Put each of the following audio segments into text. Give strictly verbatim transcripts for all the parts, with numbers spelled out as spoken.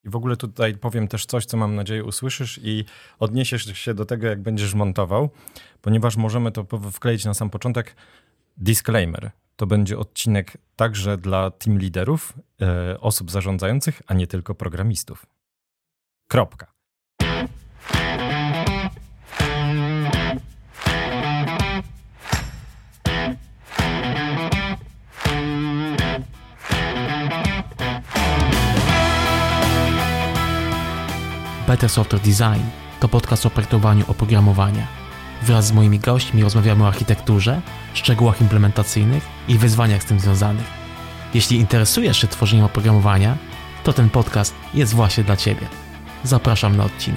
I w ogóle tutaj powiem też coś, co mam nadzieję usłyszysz i odniesiesz się do tego, jak będziesz montował, ponieważ możemy to wkleić na sam początek. Disclaimer. To będzie odcinek także dla team liderów, e, osób zarządzających, a nie tylko programistów. Kropka. Better Software Design to podcast o projektowaniu oprogramowania. Wraz z moimi gośćmi rozmawiamy o architekturze, szczegółach implementacyjnych i wyzwaniach z tym związanych. Jeśli interesujesz się tworzeniem oprogramowania, to ten podcast jest właśnie dla Ciebie. Zapraszam na odcinek.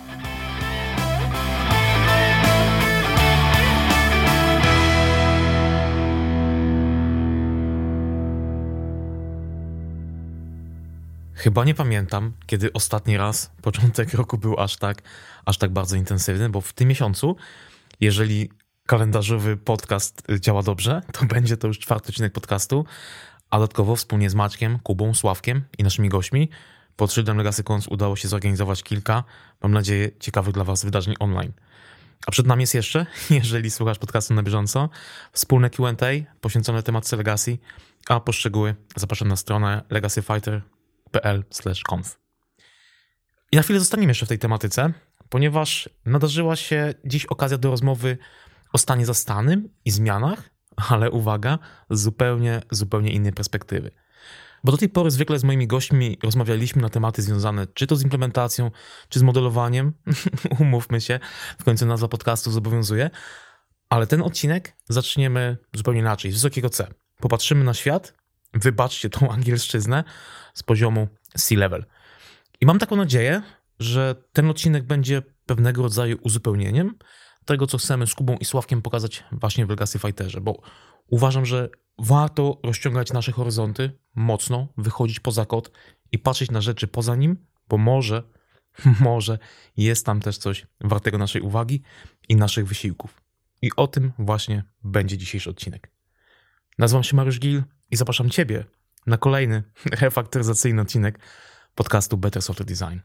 Chyba nie pamiętam, kiedy ostatni raz początek roku był aż tak, aż tak bardzo intensywny, bo w tym miesiącu, jeżeli kalendarzowy podcast działa dobrze, to będzie to już czwarty odcinek podcastu, a dodatkowo wspólnie z Maćkiem, Kubą, Sławkiem i naszymi gośćmi pod szyldem Legacy Cons udało się zorganizować kilka, mam nadzieję, ciekawych dla Was wydarzeń online. A przed nami jest jeszcze, jeżeli słuchasz podcastu na bieżąco, wspólne Q and A poświęcone tematyce Legacy, a po szczegóły zapraszam na stronę legacyfighter kropka pl slash conf. I na chwilę zostaniemy jeszcze w tej tematyce, ponieważ nadarzyła się dziś okazja do rozmowy o stanie zastanym i zmianach, ale uwaga, z zupełnie, zupełnie innej perspektywy. Bo do tej pory zwykle z moimi gośćmi rozmawialiśmy na tematy związane czy to z implementacją, czy z modelowaniem. Umówmy się, w końcu nazwa podcastu zobowiązuje. Ale ten odcinek zaczniemy zupełnie inaczej, z wysokiego C. Popatrzymy na świat, wybaczcie tą angielszczyznę, z poziomu C-level. I mam taką nadzieję, że ten odcinek będzie pewnego rodzaju uzupełnieniem tego, co chcemy z Kubą i Sławkiem pokazać właśnie w Legacy Fighterze, bo uważam, że warto rozciągać nasze horyzonty mocno, wychodzić poza kod i patrzeć na rzeczy poza nim, bo może, może jest tam też coś wartego naszej uwagi i naszych wysiłków. I o tym właśnie będzie dzisiejszy odcinek. Nazywam się Mariusz Gil i zapraszam Ciebie na kolejny refaktoryzacyjny odcinek podcastu Better Software Design.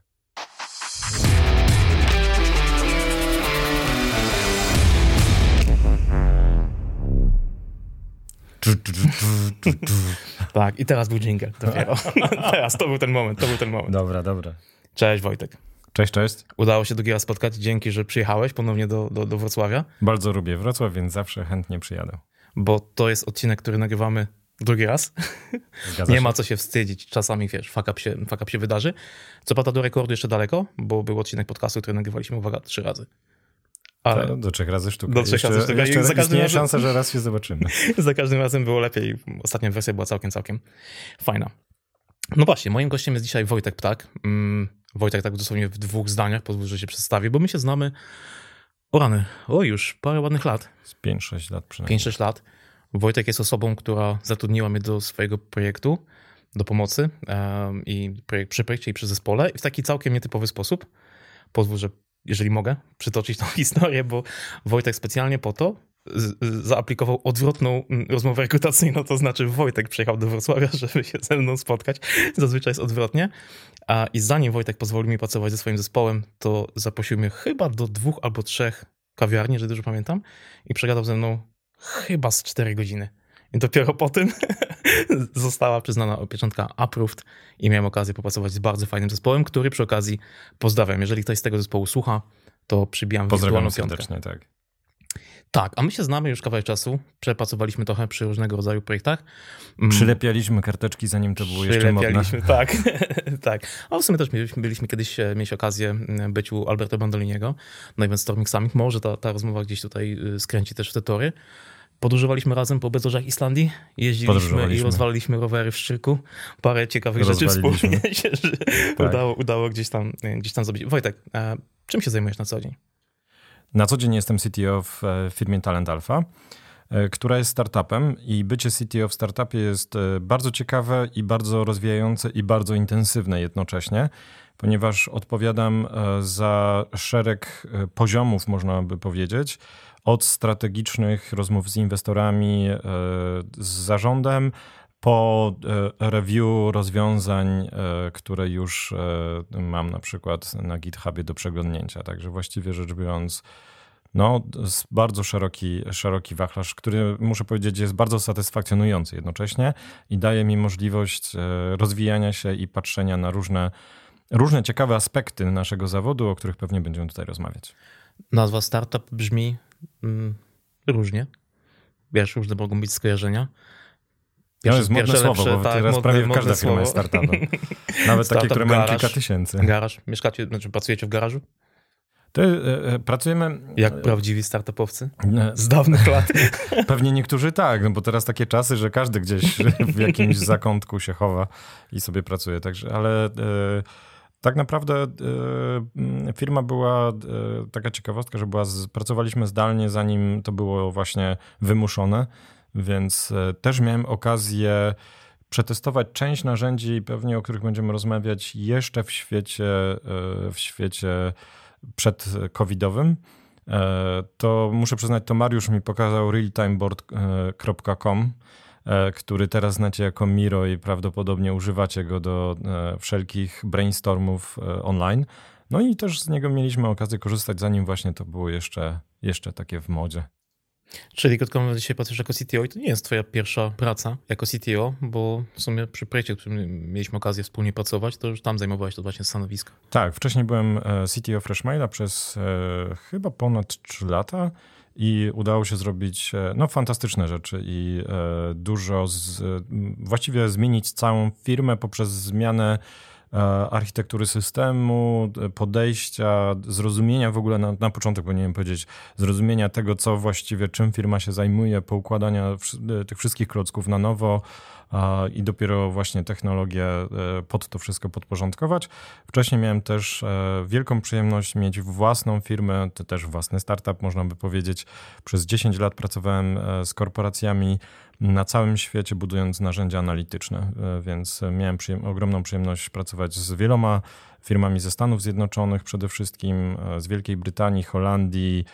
Tak, i teraz był dżingiel dopiero. Teraz to był ten moment, to był ten moment. Dobra, dobra. Cześć Wojtek. Cześć, cześć. Udało się drugi raz spotkać, dzięki, że przyjechałeś ponownie do, do, do Wrocławia. Bardzo lubię Wrocław, więc zawsze chętnie przyjadę. Bo to jest odcinek, który nagrywamy drugi raz. Zgadza Nie się. ma co się wstydzić. Czasami, wiesz, fuck up się, fuck up się wydarzy. Co prawda do rekordu jeszcze daleko, bo był odcinek podcastu, który nagrywaliśmy, uwaga, trzy razy. Ale To do trzech razy sztuka. Do trzech jeszcze, razy sztuka. Jeszcze I za każdym istnieje razem- szansa, że raz się zobaczymy. za każdym razem było lepiej. Ostatnia wersja była całkiem, całkiem fajna. No właśnie, moim gościem jest dzisiaj Wojtek Ptak. Mm, Wojtek tak dosłownie w dwóch zdaniach, pozwól, że się przedstawię, bo my się znamy, o rany, o już parę ładnych lat. Z pięć sześć lat przynajmniej. pięć sześć lat. Wojtek jest osobą, która zatrudniła mnie do swojego projektu, do pomocy um, i projekt, przy projekcie i przy zespole i w taki całkiem nietypowy sposób. Pozwól, że jeżeli mogę przytoczyć tą historię, bo Wojtek specjalnie po to z, z, zaaplikował odwrotną rozmowę rekrutacyjną, to znaczy Wojtek przyjechał do Wrocławia, żeby się ze mną spotkać. Zazwyczaj jest odwrotnie. A i zanim Wojtek pozwolił mi pracować ze swoim zespołem, to zaprosił mnie chyba do dwóch albo trzech kawiarni, że dużo pamiętam, i przegadał ze mną chyba z cztery godziny. I dopiero po tym została przyznana pieczątka approved i miałem okazję popracować z bardzo fajnym zespołem, który przy okazji pozdrawiam. Jeżeli ktoś z tego zespołu słucha, to przybijam Pozdrawiam wirtualną piątkę. serdecznie, tak. Tak, a my się znamy już kawałek czasu. Przepracowaliśmy trochę przy różnego rodzaju projektach. Mm, Przylepialiśmy karteczki, zanim to było jeszcze modne. Przylepialiśmy, tak. tak. A w sumie też mieliśmy, byliśmy kiedyś e, mieć okazję być u Alberto Bandoliniego na Event Storming Summit. Może ta, ta rozmowa gdzieś tutaj y, skręci też w te tory. Podróżowaliśmy razem po bezorzach Islandii, jeździliśmy i rozwaliliśmy rowery w Szczyrku. Parę ciekawych rzeczy wspólnie się tak. udało, udało gdzieś tam, gdzieś tam zrobić. Wojtek, e, czym się zajmujesz na co dzień? Na co dzień jestem C T O w firmie Talent Alpha, która jest startupem i bycie C T O w startupie jest bardzo ciekawe i bardzo rozwijające i bardzo intensywne jednocześnie, ponieważ odpowiadam za szereg poziomów, można by powiedzieć, od strategicznych rozmów z inwestorami, z zarządem, po review rozwiązań, które już mam na przykład na GitHubie do przeglądnięcia. Także właściwie rzecz biorąc, no, bardzo szeroki, szeroki wachlarz, który muszę powiedzieć jest bardzo satysfakcjonujący jednocześnie i daje mi możliwość rozwijania się i patrzenia na różne, różne ciekawe aspekty naszego zawodu, o których pewnie będziemy tutaj rozmawiać. Nazwa startup brzmi mm, różnie. Wiesz, różne mogą być skojarzenia. Pierwsze, to jest modne słowo, lepsze, bo tak, teraz modne, prawie modne każda firma jest startupem. Nawet takie, które mają kilka tysięcy. Garaż. Mieszkacie, znaczy pracujecie w garażu? To, e, pracujemy... Jak prawdziwi startupowcy z dawnych lat. Pewnie niektórzy tak, no bo teraz takie czasy, że każdy gdzieś w jakimś zakątku się chowa i sobie pracuje. Także, ale e, tak naprawdę e, firma była, e, taka ciekawostka, że była, z, pracowaliśmy zdalnie, zanim to było właśnie wymuszone, więc e, też miałem okazję przetestować część narzędzi, pewnie o których będziemy rozmawiać jeszcze w świecie, e, w świecie przed covidowym, to muszę przyznać, to Mariusz mi pokazał realtimeboard kropka com, który teraz znacie jako Miro i prawdopodobnie używacie go do wszelkich brainstormów online. No i też z niego mieliśmy okazję korzystać, zanim właśnie to było jeszcze, jeszcze takie w modzie. Czyli krótko mówiąc, dzisiaj pracujesz jako C T O i to nie jest twoja pierwsza praca jako C T O, bo w sumie przy projekcie, w którym mieliśmy okazję wspólnie pracować, to już tam zajmowałeś to właśnie stanowisko. Tak, wcześniej byłem C T O Freshmaila przez e, chyba ponad trzy lata i udało się zrobić no, fantastyczne rzeczy i e, dużo, z, właściwie zmienić całą firmę poprzez zmianę architektury systemu, podejścia, zrozumienia w ogóle, na, na początek powinienem powiedzieć, zrozumienia tego, co właściwie, czym firma się zajmuje, poukładania tych wszystkich klocków na nowo i dopiero właśnie technologię pod to wszystko podporządkować. Wcześniej miałem też wielką przyjemność mieć własną firmę, to też własny startup, można by powiedzieć. Przez dziesięć lat pracowałem z korporacjami na całym świecie, budując narzędzia analityczne, więc miałem przyjem- ogromną przyjemność pracować z wieloma firmami ze Stanów Zjednoczonych, przede wszystkim z Wielkiej Brytanii, Holandii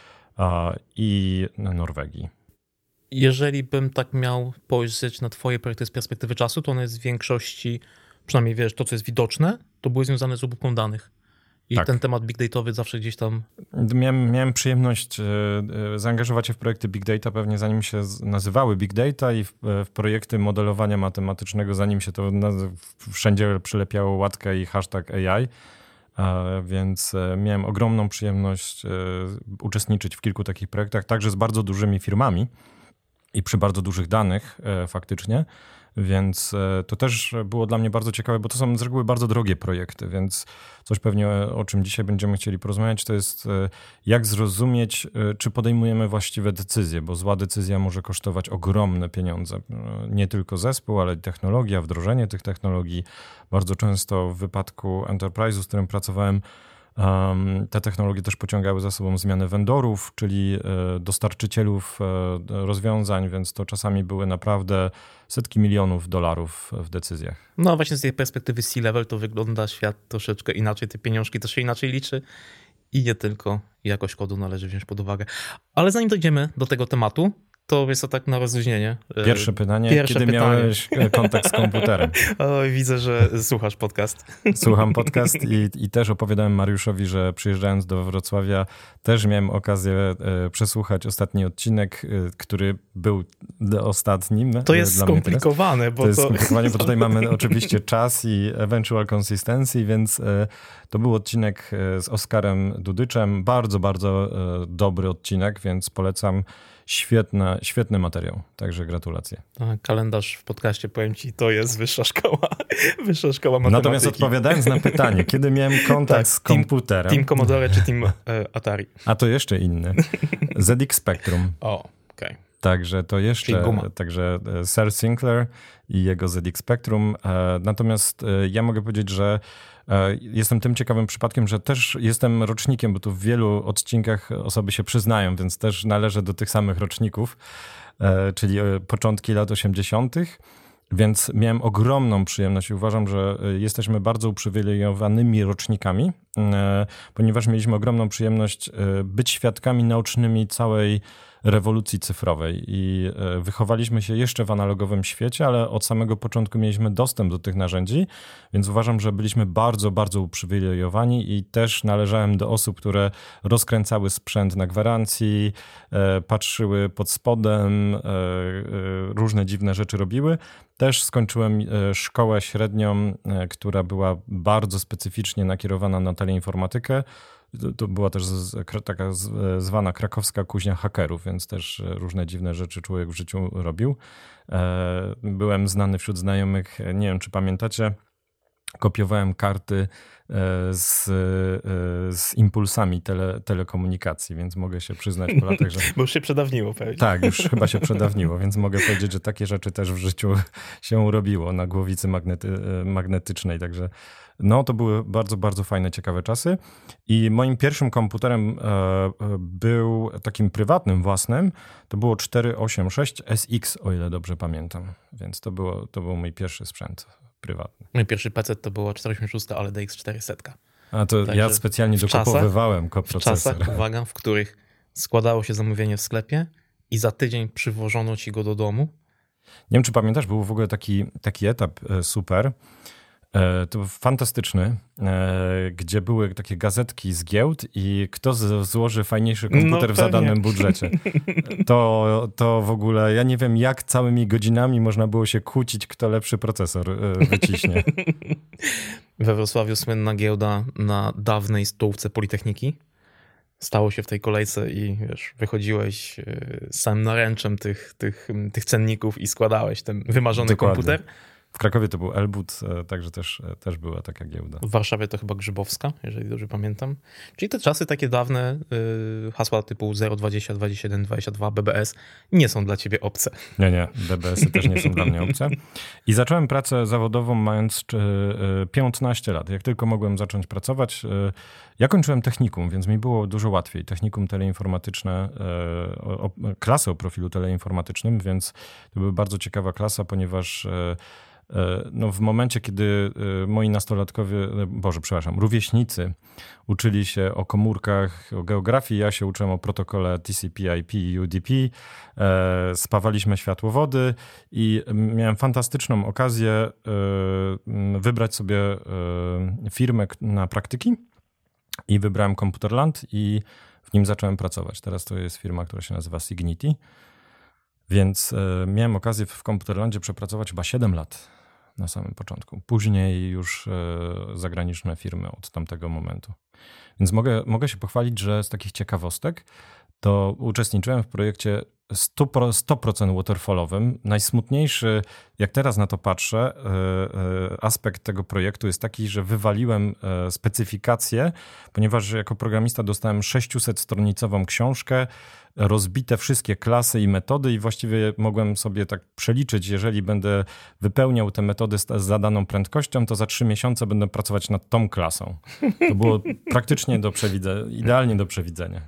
i Norwegii. Jeżeli bym tak miał spojrzeć na twoje projekty z perspektywy czasu, to one jest w większości, przynajmniej wiesz, to co jest widoczne, to były związane z obróbką danych. I tak. Ten temat big dataowy zawsze gdzieś tam... Miałem, miałem przyjemność zaangażować się w projekty big data, pewnie zanim się nazywały big data i w, w projekty modelowania matematycznego, zanim się to wszędzie przylepiało łatkę i hashtag A I. Więc miałem ogromną przyjemność uczestniczyć w kilku takich projektach, także z bardzo dużymi firmami i przy bardzo dużych danych faktycznie. Więc to też było dla mnie bardzo ciekawe, bo to są z reguły bardzo drogie projekty, więc coś pewnie o czym dzisiaj będziemy chcieli porozmawiać, to jest jak zrozumieć, czy podejmujemy właściwe decyzje, bo zła decyzja może kosztować ogromne pieniądze. Nie tylko zespół, ale i technologia, wdrożenie tych technologii. Bardzo często w wypadku Enterprise'u, z którym pracowałem, te technologie też pociągały za sobą zmianę vendorów, czyli dostarczycielów rozwiązań, więc to czasami były naprawdę setki milionów dolarów w decyzjach. No właśnie z tej perspektywy C-level to wygląda świat troszeczkę inaczej, te pieniążki też się inaczej liczy i nie tylko jakość kodu należy wziąć pod uwagę. Ale zanim dojdziemy do tego tematu, to jest to tak na rozluźnienie. Pierwsze pytanie, Pierwsze kiedy pytanie. miałeś kontakt z komputerem? Oj, widzę, że słuchasz podcast. Słucham podcast i, i też opowiadałem Mariuszowi, że przyjeżdżając do Wrocławia też miałem okazję e, przesłuchać ostatni odcinek, e, który był ostatnim. To jest dla skomplikowane. Mnie bo to jest to... skomplikowane, bo tutaj mamy oczywiście czas i eventual consistency, więc e, to był odcinek z Oskarem Dudyczem. Bardzo, bardzo e, dobry odcinek, więc polecam. Świetna, świetny materiał, także gratulacje. A, kalendarz w podcaście, powiem ci, to jest wyższa szkoła, wyższa szkoła matematyki. Natomiast odpowiadając na pytanie, kiedy miałem kontakt tak, z komputerem... Team Commodore czy Team e, Atari? A to jeszcze inny. Z X Spectrum. O, okej. Okay. Także to jeszcze, także Sir Sinclair i jego Z X Spectrum. Natomiast ja mogę powiedzieć, że jestem tym ciekawym przypadkiem, że też jestem rocznikiem, bo tu w wielu odcinkach osoby się przyznają, więc też należę do tych samych roczników, czyli początki lat osiemdziesiątych. Więc miałem ogromną przyjemność i uważam, że jesteśmy bardzo uprzywilejowanymi rocznikami, ponieważ mieliśmy ogromną przyjemność być świadkami naocznymi całej rewolucji cyfrowej i wychowaliśmy się jeszcze w analogowym świecie, ale od samego początku mieliśmy dostęp do tych narzędzi, więc uważam, że byliśmy bardzo, bardzo uprzywilejowani i też należałem do osób, które rozkręcały sprzęt na gwarancji, patrzyły pod spodem, różne dziwne rzeczy robiły. Też skończyłem szkołę średnią, która była bardzo specyficznie nakierowana na teleinformatykę. To była też taka zwana krakowska kuźnia hakerów, więc też różne dziwne rzeczy człowiek w życiu robił. Byłem znany wśród znajomych, nie wiem czy pamiętacie, kopiowałem karty z, z impulsami tele, telekomunikacji, więc mogę się przyznać po latach, że... Bo już się przedawniło pewnie. Tak, już chyba się przedawniło, więc mogę powiedzieć, że takie rzeczy też w życiu się robiło na głowicy magnety, magnetycznej, także no to były bardzo, bardzo fajne, ciekawe czasy i moim pierwszym komputerem był takim prywatnym, własnym, to było czterysta osiemdziesiąt sześć S X, o ile dobrze pamiętam, więc to, było, to był mój pierwszy sprzęt prywatny. Mój pierwszy P C to było czterysta osiemdziesiąt sześć, ale D X czterysta. A to także ja specjalnie dokopowywałem koprocesor. W czasach, uwaga, w których składało się zamówienie w sklepie i za tydzień przywożono ci go do domu. Nie wiem, czy pamiętasz, był w ogóle taki, taki etap super, to był fantastyczny, gdzie były takie gazetki z giełd i kto z, złoży fajniejszy komputer no, w zadanym budżecie. To, to w ogóle, ja nie wiem jak całymi godzinami można było się kłócić, kto lepszy procesor wyciśnie. We Wrocławiu słynna giełda na dawnej stołówce Politechniki. Stało się w tej kolejce i wiesz, wychodziłeś z samym naręczem tych, tych, tych cenników i składałeś ten wymarzony Dokładnie. komputer. W Krakowie to był Elbut, także też, też była taka giełda. W Warszawie to chyba Grzybowska, jeżeli dobrze pamiętam. Czyli te czasy takie dawne, yy, hasła typu zero dwadzieścia, dwadzieścia jeden, dwadzieścia dwa, B B S nie są dla ciebie obce. Nie, nie, B B S-y też nie są dla mnie obce. I zacząłem pracę zawodową mając piętnaście lat. Jak tylko mogłem zacząć pracować, ja kończyłem technikum, więc mi było dużo łatwiej. Technikum teleinformatyczne, klasę o profilu teleinformatycznym, więc to była bardzo ciekawa klasa, ponieważ no w momencie, kiedy moi nastolatkowie, boże, przepraszam, rówieśnicy uczyli się o komórkach, o geografii, ja się uczyłem o protokole T C P I P i U D P, spawaliśmy światłowody i miałem fantastyczną okazję wybrać sobie firmę na praktyki i wybrałem Computerland i w nim zacząłem pracować. Teraz to jest firma, która się nazywa Signity, więc miałem okazję w Computerlandzie przepracować chyba siedem lat. Na samym początku. Później już zagraniczne firmy od tamtego momentu. Więc mogę, mogę się pochwalić, że z takich ciekawostek to uczestniczyłem w projekcie sto procent waterfallowym. Najsmutniejszy, jak teraz na to patrzę, aspekt tego projektu jest taki, że wywaliłem specyfikację, ponieważ jako programista dostałem sześciusettronicową książkę, rozbite wszystkie klasy i metody i właściwie mogłem sobie tak przeliczyć, jeżeli będę wypełniał te metody z zadaną prędkością, to za trzy miesiące będę pracować nad tą klasą. To było praktycznie do przewidzenia, idealnie do przewidzenia.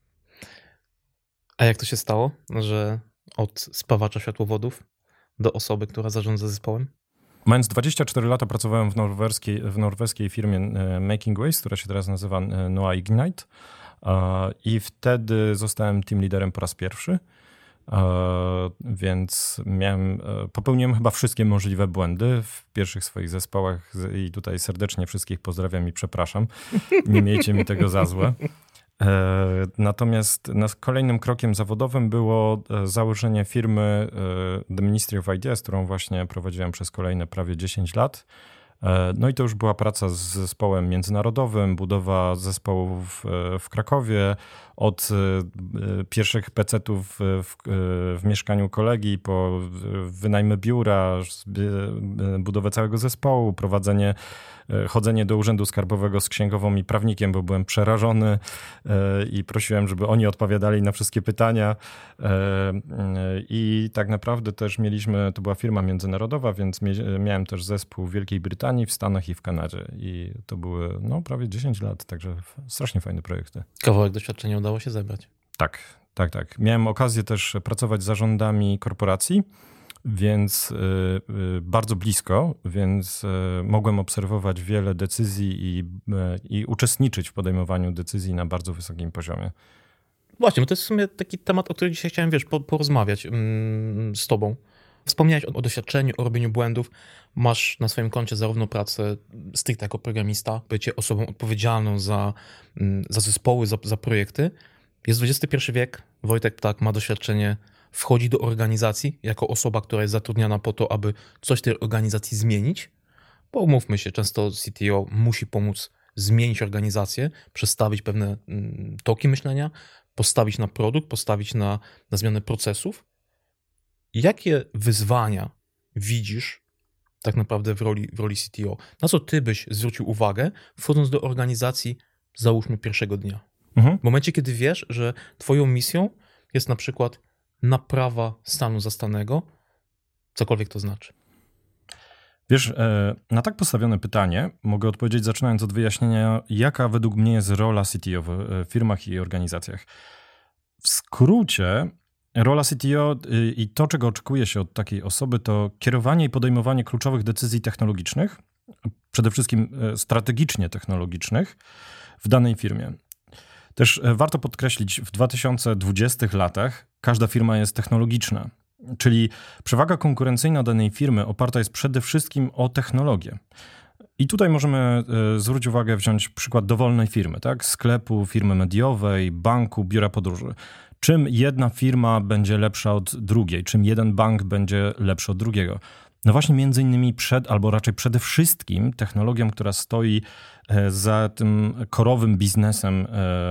A jak to się stało, że od spawacza światłowodów do osoby, która zarządza zespołem? Mając dwadzieścia cztery lata pracowałem w norweskiej, w norweskiej firmie Making Waves, która się teraz nazywa Noah Ignite i wtedy zostałem team liderem po raz pierwszy, więc miałem, popełniłem chyba wszystkie możliwe błędy w pierwszych swoich zespołach i tutaj serdecznie wszystkich pozdrawiam i przepraszam. Nie miejcie mi tego za złe. Natomiast kolejnym krokiem zawodowym było założenie firmy The Ministry of Ideas, którą właśnie prowadziłem przez kolejne prawie dziesięć lat. No i to już była praca z zespołem międzynarodowym, budowa zespołów w Krakowie, od pierwszych pecetów w, w mieszkaniu kolegi, po wynajmy biura, budowę całego zespołu, prowadzenie, chodzenie do urzędu skarbowego z księgową i prawnikiem, bo byłem przerażony i prosiłem, żeby oni odpowiadali na wszystkie pytania. I tak naprawdę też mieliśmy, to była firma międzynarodowa, więc miałem też zespół w Wielkiej Brytanii, w Stanach i w Kanadzie. I to były no, prawie dziesięć lat, także strasznie fajne projekty. Kawałek doświadczenia udało się zebrać. Tak, tak, tak. Miałem okazję też pracować z zarządami korporacji, więc y, y, bardzo blisko, więc y, mogłem obserwować wiele decyzji i, y, i uczestniczyć w podejmowaniu decyzji na bardzo wysokim poziomie. Właśnie, bo to jest w sumie taki temat, o którym dzisiaj chciałem, wiesz, porozmawiać mm, z tobą. Wspomniałeś o, o doświadczeniu, o robieniu błędów. Masz na swoim koncie zarówno pracę stricte jako programista, bycie osobą odpowiedzialną za, za zespoły, za, za projekty. Jest dwudziesty pierwszy wiek, Wojtek Ptak ma doświadczenie, wchodzi do organizacji jako osoba, która jest zatrudniana po to, aby coś w tej organizacji zmienić. Bo umówmy się, często C T O musi pomóc zmienić organizację, przestawić pewne toki myślenia, postawić na produkt, postawić na, na zmianę procesów. Jakie wyzwania widzisz tak naprawdę w roli, w roli C T O? Na co ty byś zwrócił uwagę, wchodząc do organizacji, załóżmy, pierwszego dnia? Mhm. W momencie, kiedy wiesz, że twoją misją jest na przykład naprawa stanu zastanego, cokolwiek to znaczy. Wiesz, na tak postawione pytanie mogę odpowiedzieć zaczynając od wyjaśnienia, jaka według mnie jest rola C T O w firmach i organizacjach. W skrócie, rola C T O i to, czego oczekuje się od takiej osoby, to kierowanie i podejmowanie kluczowych decyzji technologicznych, przede wszystkim strategicznie technologicznych w danej firmie. Też warto podkreślić, w dwa tysiące dwudziestych latach każda firma jest technologiczna, czyli przewaga konkurencyjna danej firmy oparta jest przede wszystkim o technologię. I tutaj możemy zwrócić uwagę, wziąć przykład dowolnej firmy, tak? Sklepu, firmy mediowej, banku, biura podróży. Czym jedna firma będzie lepsza od drugiej? Czym jeden bank będzie lepszy od drugiego? No właśnie między innymi przed, albo raczej przede wszystkim technologią, która stoi za tym korowym biznesem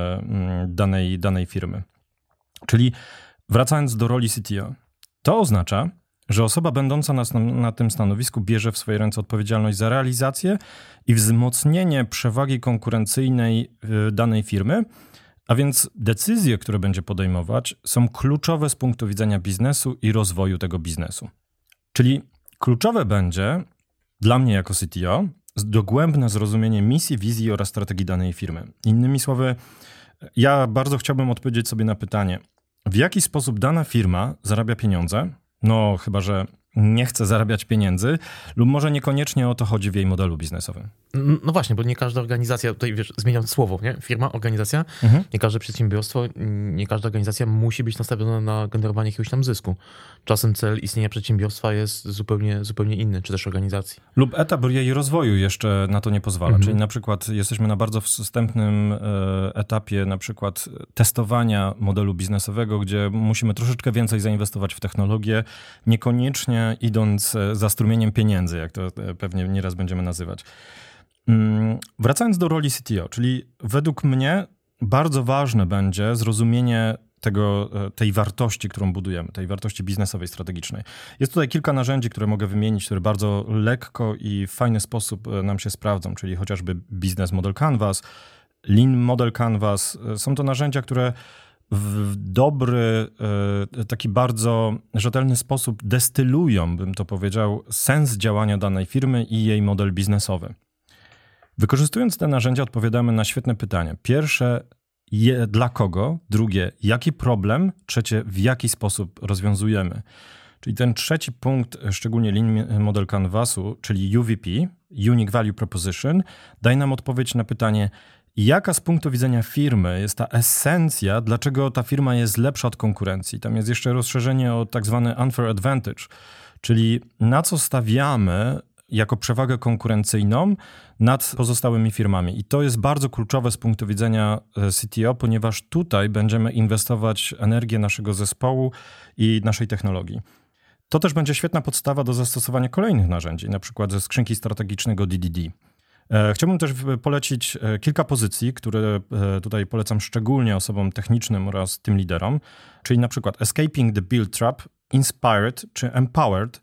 danej, danej firmy. Czyli wracając do roli C T O, to oznacza, że osoba będąca na, na tym stanowisku bierze w swoje ręce odpowiedzialność za realizację i wzmocnienie przewagi konkurencyjnej danej firmy, a więc decyzje, które będzie podejmować, są kluczowe z punktu widzenia biznesu i rozwoju tego biznesu. Czyli kluczowe będzie dla mnie jako C T O dogłębne zrozumienie misji, wizji oraz strategii danej firmy. Innymi słowy, ja bardzo chciałbym odpowiedzieć sobie na pytanie, w jaki sposób dana firma zarabia pieniądze, no chyba że nie chce zarabiać pieniędzy lub może niekoniecznie o to chodzi w jej modelu biznesowym. No właśnie, bo nie każda organizacja, tutaj wiesz, zmieniam słowo, nie? Firma, organizacja, mhm. nie każde przedsiębiorstwo, nie każda organizacja musi być nastawiona na generowanie jakiegoś tam zysku. Czasem cel istnienia przedsiębiorstwa jest zupełnie, zupełnie inny, czy też organizacji. Lub etap jej rozwoju jeszcze na to nie pozwala. Mhm. Czyli na przykład jesteśmy na bardzo wstępnym etapie na przykład testowania modelu biznesowego, gdzie musimy troszeczkę więcej zainwestować w technologię, niekoniecznie idąc za strumieniem pieniędzy, jak to pewnie nieraz będziemy nazywać. Wracając do roli C T O, czyli według mnie bardzo ważne będzie zrozumienie tego, tej wartości, którą budujemy, tej wartości biznesowej, strategicznej. Jest tutaj kilka narzędzi, które mogę wymienić, które bardzo lekko i w fajny sposób nam się sprawdzą, czyli chociażby Business Model Canvas, Lean Model Canvas. Są to narzędzia, które w dobry, taki bardzo rzetelny sposób destylują, bym to powiedział, sens działania danej firmy i jej model biznesowy. Wykorzystując te narzędzia odpowiadamy na świetne pytania. Pierwsze, je, dla kogo? Drugie, jaki problem? Trzecie, w jaki sposób rozwiązujemy? Czyli ten trzeci punkt, szczególnie Lean Model Canvasu, czyli U V P, Unique Value Proposition, daje nam odpowiedź na pytanie, jaka z punktu widzenia firmy jest ta esencja, dlaczego ta firma jest lepsza od konkurencji. Tam jest jeszcze rozszerzenie o tak zwany unfair advantage, czyli na co stawiamy jako przewagę konkurencyjną nad pozostałymi firmami. I to jest bardzo kluczowe z punktu widzenia C T O, ponieważ tutaj będziemy inwestować energię naszego zespołu i naszej technologii. To też będzie świetna podstawa do zastosowania kolejnych narzędzi, na przykład ze skrzynki strategicznego D D D. Chciałbym też polecić kilka pozycji, które tutaj polecam szczególnie osobom technicznym oraz tym liderom, czyli na przykład Escaping the Build Trap, Inspired czy Empowered,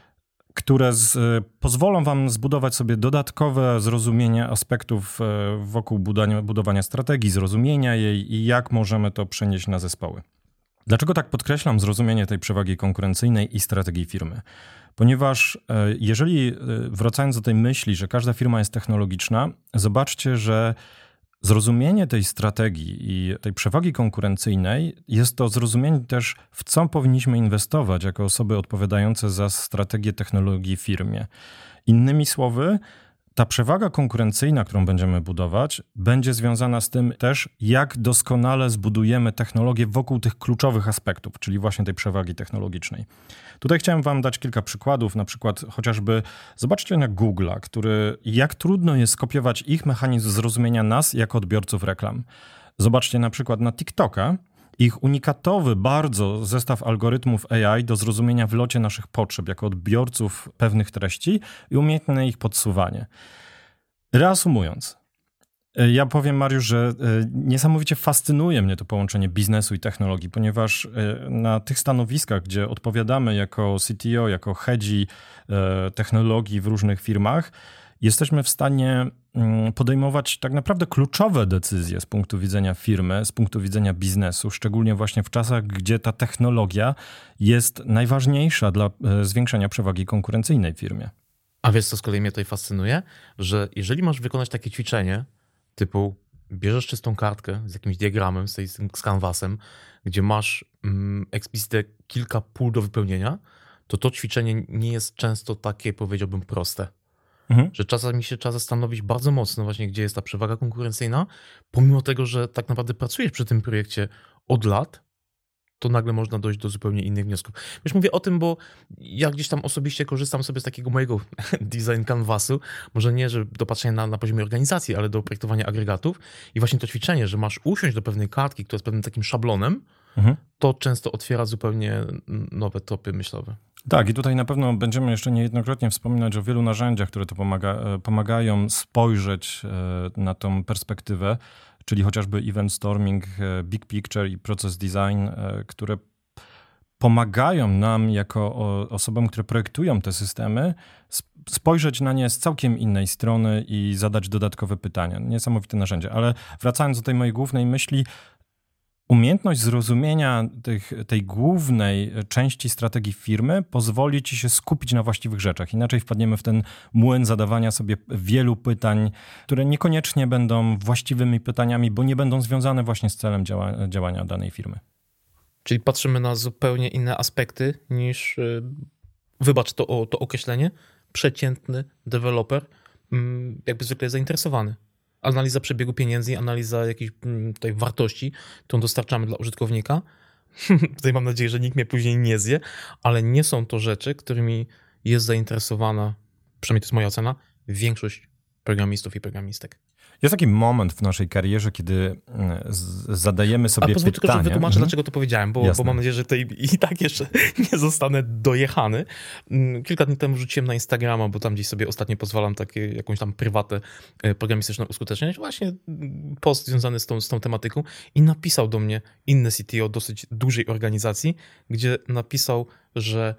które z, pozwolą wam zbudować sobie dodatkowe zrozumienie aspektów wokół budowania, budowania strategii, zrozumienia jej i jak możemy to przenieść na zespoły. Dlaczego tak podkreślam zrozumienie tej przewagi konkurencyjnej i strategii firmy? Ponieważ jeżeli, wracając do tej myśli, że każda firma jest technologiczna, zobaczcie, że zrozumienie tej strategii i tej przewagi konkurencyjnej jest to zrozumienie też, w co powinniśmy inwestować jako osoby odpowiadające za strategię technologii w firmie. Innymi słowy, ta przewaga konkurencyjna, którą będziemy budować, będzie związana z tym też, jak doskonale zbudujemy technologię wokół tych kluczowych aspektów, czyli właśnie tej przewagi technologicznej. Tutaj chciałem wam dać kilka przykładów, na przykład chociażby zobaczcie na Google'a, który jak trudno jest skopiować ich mechanizm zrozumienia nas jako odbiorców reklam. Zobaczcie na przykład na TikToka, ich unikatowy bardzo zestaw algorytmów A I do zrozumienia w locie naszych potrzeb jako odbiorców pewnych treści i umiejętne ich podsuwanie. Reasumując, ja powiem, Mariusz, że niesamowicie fascynuje mnie to połączenie biznesu i technologii, ponieważ na tych stanowiskach, gdzie odpowiadamy jako C T O, jako headzi technologii w różnych firmach, jesteśmy w stanie podejmować tak naprawdę kluczowe decyzje z punktu widzenia firmy, z punktu widzenia biznesu, szczególnie właśnie w czasach, gdzie ta technologia jest najważniejsza dla zwiększenia przewagi konkurencyjnej w firmie. A wiesz, co z kolei mnie tutaj fascynuje? Że jeżeli masz wykonać takie ćwiczenie, typu bierzesz czystą kartkę z jakimś diagramem, z, tej, z kanwasem, gdzie masz mm, eksplicitnie kilka pól do wypełnienia, to to ćwiczenie nie jest często takie, powiedziałbym, proste. Mhm. Że czasami się trzeba zastanowić bardzo mocno właśnie, gdzie jest ta przewaga konkurencyjna, pomimo tego, że tak naprawdę pracujesz przy tym projekcie od lat, to nagle można dojść do zupełnie innych wniosków. Wiesz, mówię o tym, bo ja gdzieś tam osobiście korzystam sobie z takiego mojego design canvasu, może nie, że do patrzenia na, na poziomie organizacji, ale do projektowania agregatów i właśnie to ćwiczenie, że masz usiąść do pewnej kartki, która jest pewnym takim szablonem, mhm. to często otwiera zupełnie nowe tropy myślowe. Tak, i tutaj na pewno będziemy jeszcze niejednokrotnie wspominać o wielu narzędziach, które to pomaga, pomagają spojrzeć na tą perspektywę, czyli chociażby event storming, big picture i process design, które pomagają nam jako osobom, które projektują te systemy, spojrzeć na nie z całkiem innej strony i zadać dodatkowe pytania. Niesamowite narzędzie. Ale wracając do tej mojej głównej myśli, umiejętność zrozumienia tych, tej głównej części strategii firmy pozwoli ci się skupić na właściwych rzeczach. Inaczej wpadniemy w ten młyn zadawania sobie wielu pytań, które niekoniecznie będą właściwymi pytaniami, bo nie będą związane właśnie z celem działa, działania danej firmy. Czyli patrzymy na zupełnie inne aspekty niż, wybacz to, to określenie, przeciętny deweloper, jakby zwykle zainteresowany. Analiza przebiegu pieniędzy, analiza jakiejś tutaj wartości, którą dostarczamy dla użytkownika. Tutaj mam nadzieję, że nikt mnie później nie zje, ale nie są to rzeczy, którymi jest zainteresowana, przynajmniej to jest moja ocena, większość programistów i programistek. Jest taki moment w naszej karierze, kiedy zadajemy sobie pytanie. A pozwól tylko, że wytłumaczę, mhm. dlaczego to powiedziałem, bo, bo mam nadzieję, że tutaj i tak jeszcze nie zostanę dojechany. Kilka dni temu rzuciłem na Instagrama, bo tam gdzieś sobie ostatnio pozwalam takie, jakąś tam prywatę programistyczną uskuteczniać. Właśnie post związany z tą, z tą tematyką i napisał do mnie inny C T O dosyć dużej organizacji, gdzie napisał, że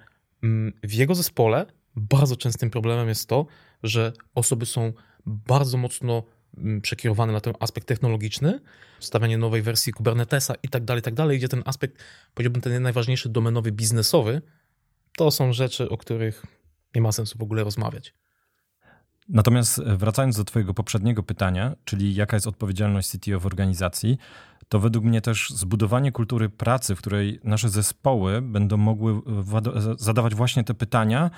w jego zespole bardzo częstym problemem jest to, że osoby są bardzo mocno przekierowane na ten aspekt technologiczny, stawianie nowej wersji Kubernetesa i tak dalej, i tak dalej, gdzie ten aspekt, powiedziałbym, ten najważniejszy domenowy, biznesowy, to są rzeczy, o których nie ma sensu w ogóle rozmawiać. Natomiast wracając do twojego poprzedniego pytania, czyli jaka jest odpowiedzialność C T O w organizacji, to według mnie też zbudowanie kultury pracy, w której nasze zespoły będą mogły zadawać właśnie te pytania,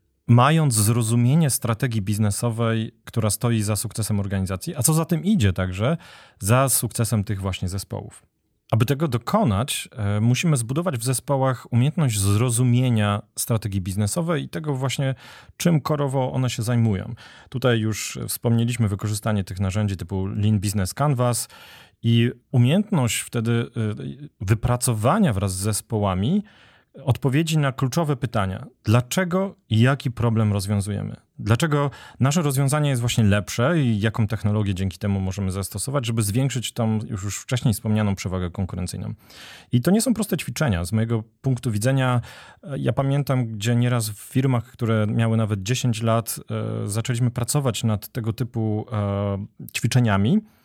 mając zrozumienie strategii biznesowej, która stoi za sukcesem organizacji, a co za tym idzie także za sukcesem tych właśnie zespołów. Aby tego dokonać, e, musimy zbudować w zespołach umiejętność zrozumienia strategii biznesowej i tego właśnie, czym korowo one się zajmują. Tutaj już wspomnieliśmy wykorzystanie tych narzędzi typu Lean Business Canvas i umiejętność wtedy e, wypracowania wraz z zespołami odpowiedzi na kluczowe pytania. Dlaczego i jaki problem rozwiązujemy? Dlaczego nasze rozwiązanie jest właśnie lepsze i jaką technologię dzięki temu możemy zastosować, żeby zwiększyć tą już, już wcześniej wspomnianą przewagę konkurencyjną. I to nie są proste ćwiczenia. Z mojego punktu widzenia, ja pamiętam, gdzie nieraz w firmach, które miały nawet dziesięć lat, e, zaczęliśmy pracować nad tego typu e, ćwiczeniami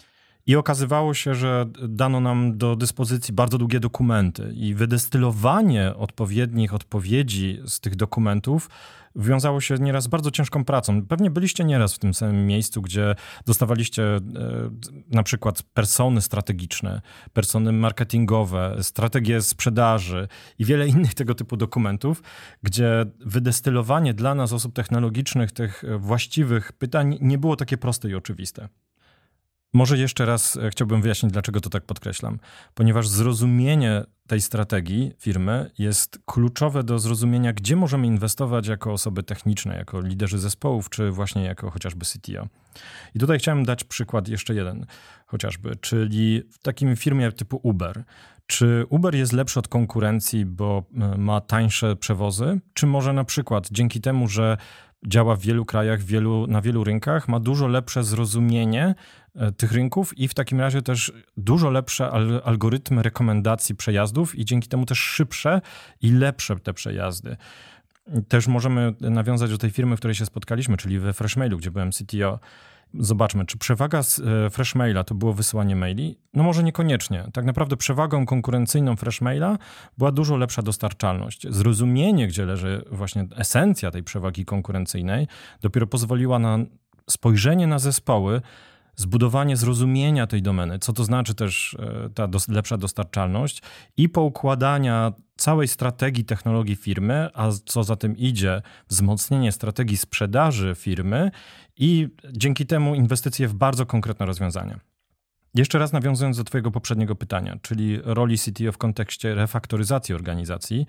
I okazywało się, że dano nam do dyspozycji bardzo długie dokumenty i wydestylowanie odpowiednich odpowiedzi z tych dokumentów wiązało się nieraz z bardzo ciężką pracą. Pewnie byliście nieraz w tym samym miejscu, gdzie dostawaliście e, na przykład persony strategiczne, persony marketingowe, strategie sprzedaży i wiele innych tego typu dokumentów, gdzie wydestylowanie dla nas, osób technologicznych, tych właściwych pytań nie było takie proste i oczywiste. Może jeszcze raz chciałbym wyjaśnić, dlaczego to tak podkreślam. Ponieważ zrozumienie tej strategii firmy jest kluczowe do zrozumienia, gdzie możemy inwestować jako osoby techniczne, jako liderzy zespołów, czy właśnie jako chociażby C T O. I tutaj chciałem dać przykład jeszcze jeden chociażby, czyli w takim firmie typu Uber. Czy Uber jest lepszy od konkurencji, bo ma tańsze przewozy? Czy może na przykład dzięki temu, że działa w wielu krajach, wielu, na wielu rynkach, ma dużo lepsze zrozumienie tych rynków i w takim razie też dużo lepsze al- algorytmy rekomendacji przejazdów i dzięki temu też szybsze i lepsze te przejazdy. Też możemy nawiązać do tej firmy, w której się spotkaliśmy, czyli we Freshmailu, gdzie byłem C T O. Zobaczmy, czy przewaga z Freshmaila to było wysyłanie maili? No może niekoniecznie. Tak naprawdę przewagą konkurencyjną Freshmaila była dużo lepsza dostarczalność. Zrozumienie, gdzie leży właśnie esencja tej przewagi konkurencyjnej, dopiero pozwoliła na spojrzenie na zespoły, zbudowanie zrozumienia tej domeny, co to znaczy też ta dos- lepsza dostarczalność i poukładania całej strategii technologii firmy, a co za tym idzie, wzmocnienie strategii sprzedaży firmy i dzięki temu inwestycje w bardzo konkretne rozwiązania. Jeszcze raz nawiązując do twojego poprzedniego pytania, czyli roli C T O w kontekście refaktoryzacji organizacji,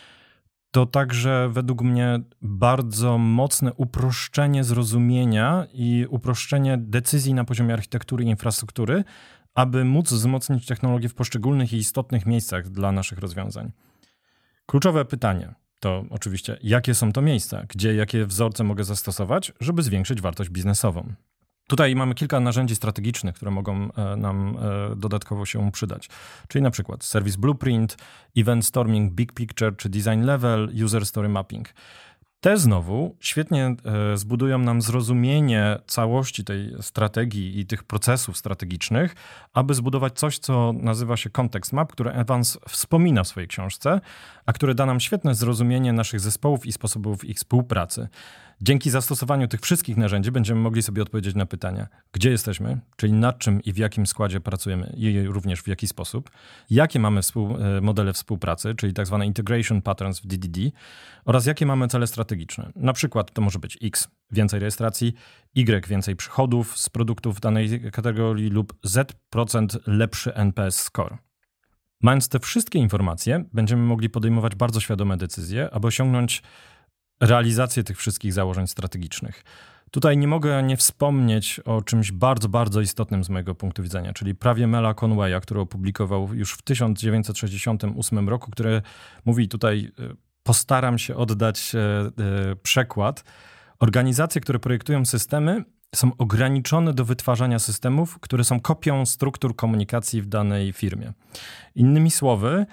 to także według mnie bardzo mocne uproszczenie zrozumienia i uproszczenie decyzji na poziomie architektury i infrastruktury, aby móc wzmocnić technologię w poszczególnych i istotnych miejscach dla naszych rozwiązań. Kluczowe pytanie to oczywiście, jakie są to miejsca, gdzie jakie wzorce mogę zastosować, żeby zwiększyć wartość biznesową. Tutaj mamy kilka narzędzi strategicznych, które mogą nam dodatkowo się przydać. Czyli na przykład Service Blueprint, Event Storming, Big Picture czy Design Level, User Story Mapping. Te znowu świetnie zbudują nam zrozumienie całości tej strategii i tych procesów strategicznych, aby zbudować coś, co nazywa się Context Map, które Evans wspomina w swojej książce, a które da nam świetne zrozumienie naszych zespołów i sposobów ich współpracy. Dzięki zastosowaniu tych wszystkich narzędzi będziemy mogli sobie odpowiedzieć na pytania, gdzie jesteśmy, czyli nad czym i w jakim składzie pracujemy i również w jaki sposób, jakie mamy współ, modele współpracy, czyli tak zwane integration patterns w D D D oraz jakie mamy cele strategiczne. Na przykład to może być X, więcej rejestracji, Y, więcej przychodów z produktów danej kategorii lub Z procent lepszy N P S score. Mając te wszystkie informacje, będziemy mogli podejmować bardzo świadome decyzje, aby osiągnąć realizację tych wszystkich założeń strategicznych. Tutaj nie mogę nie wspomnieć o czymś bardzo, bardzo istotnym z mojego punktu widzenia, czyli prawie Mela Conwaya, który opublikował już w tysiąc dziewięćset sześćdziesiątym ósmym roku, które mówi tutaj, postaram się oddać przekład. Organizacje, które projektują systemy, są ograniczone do wytwarzania systemów, które są kopią struktur komunikacji w danej firmie. Innymi słowy,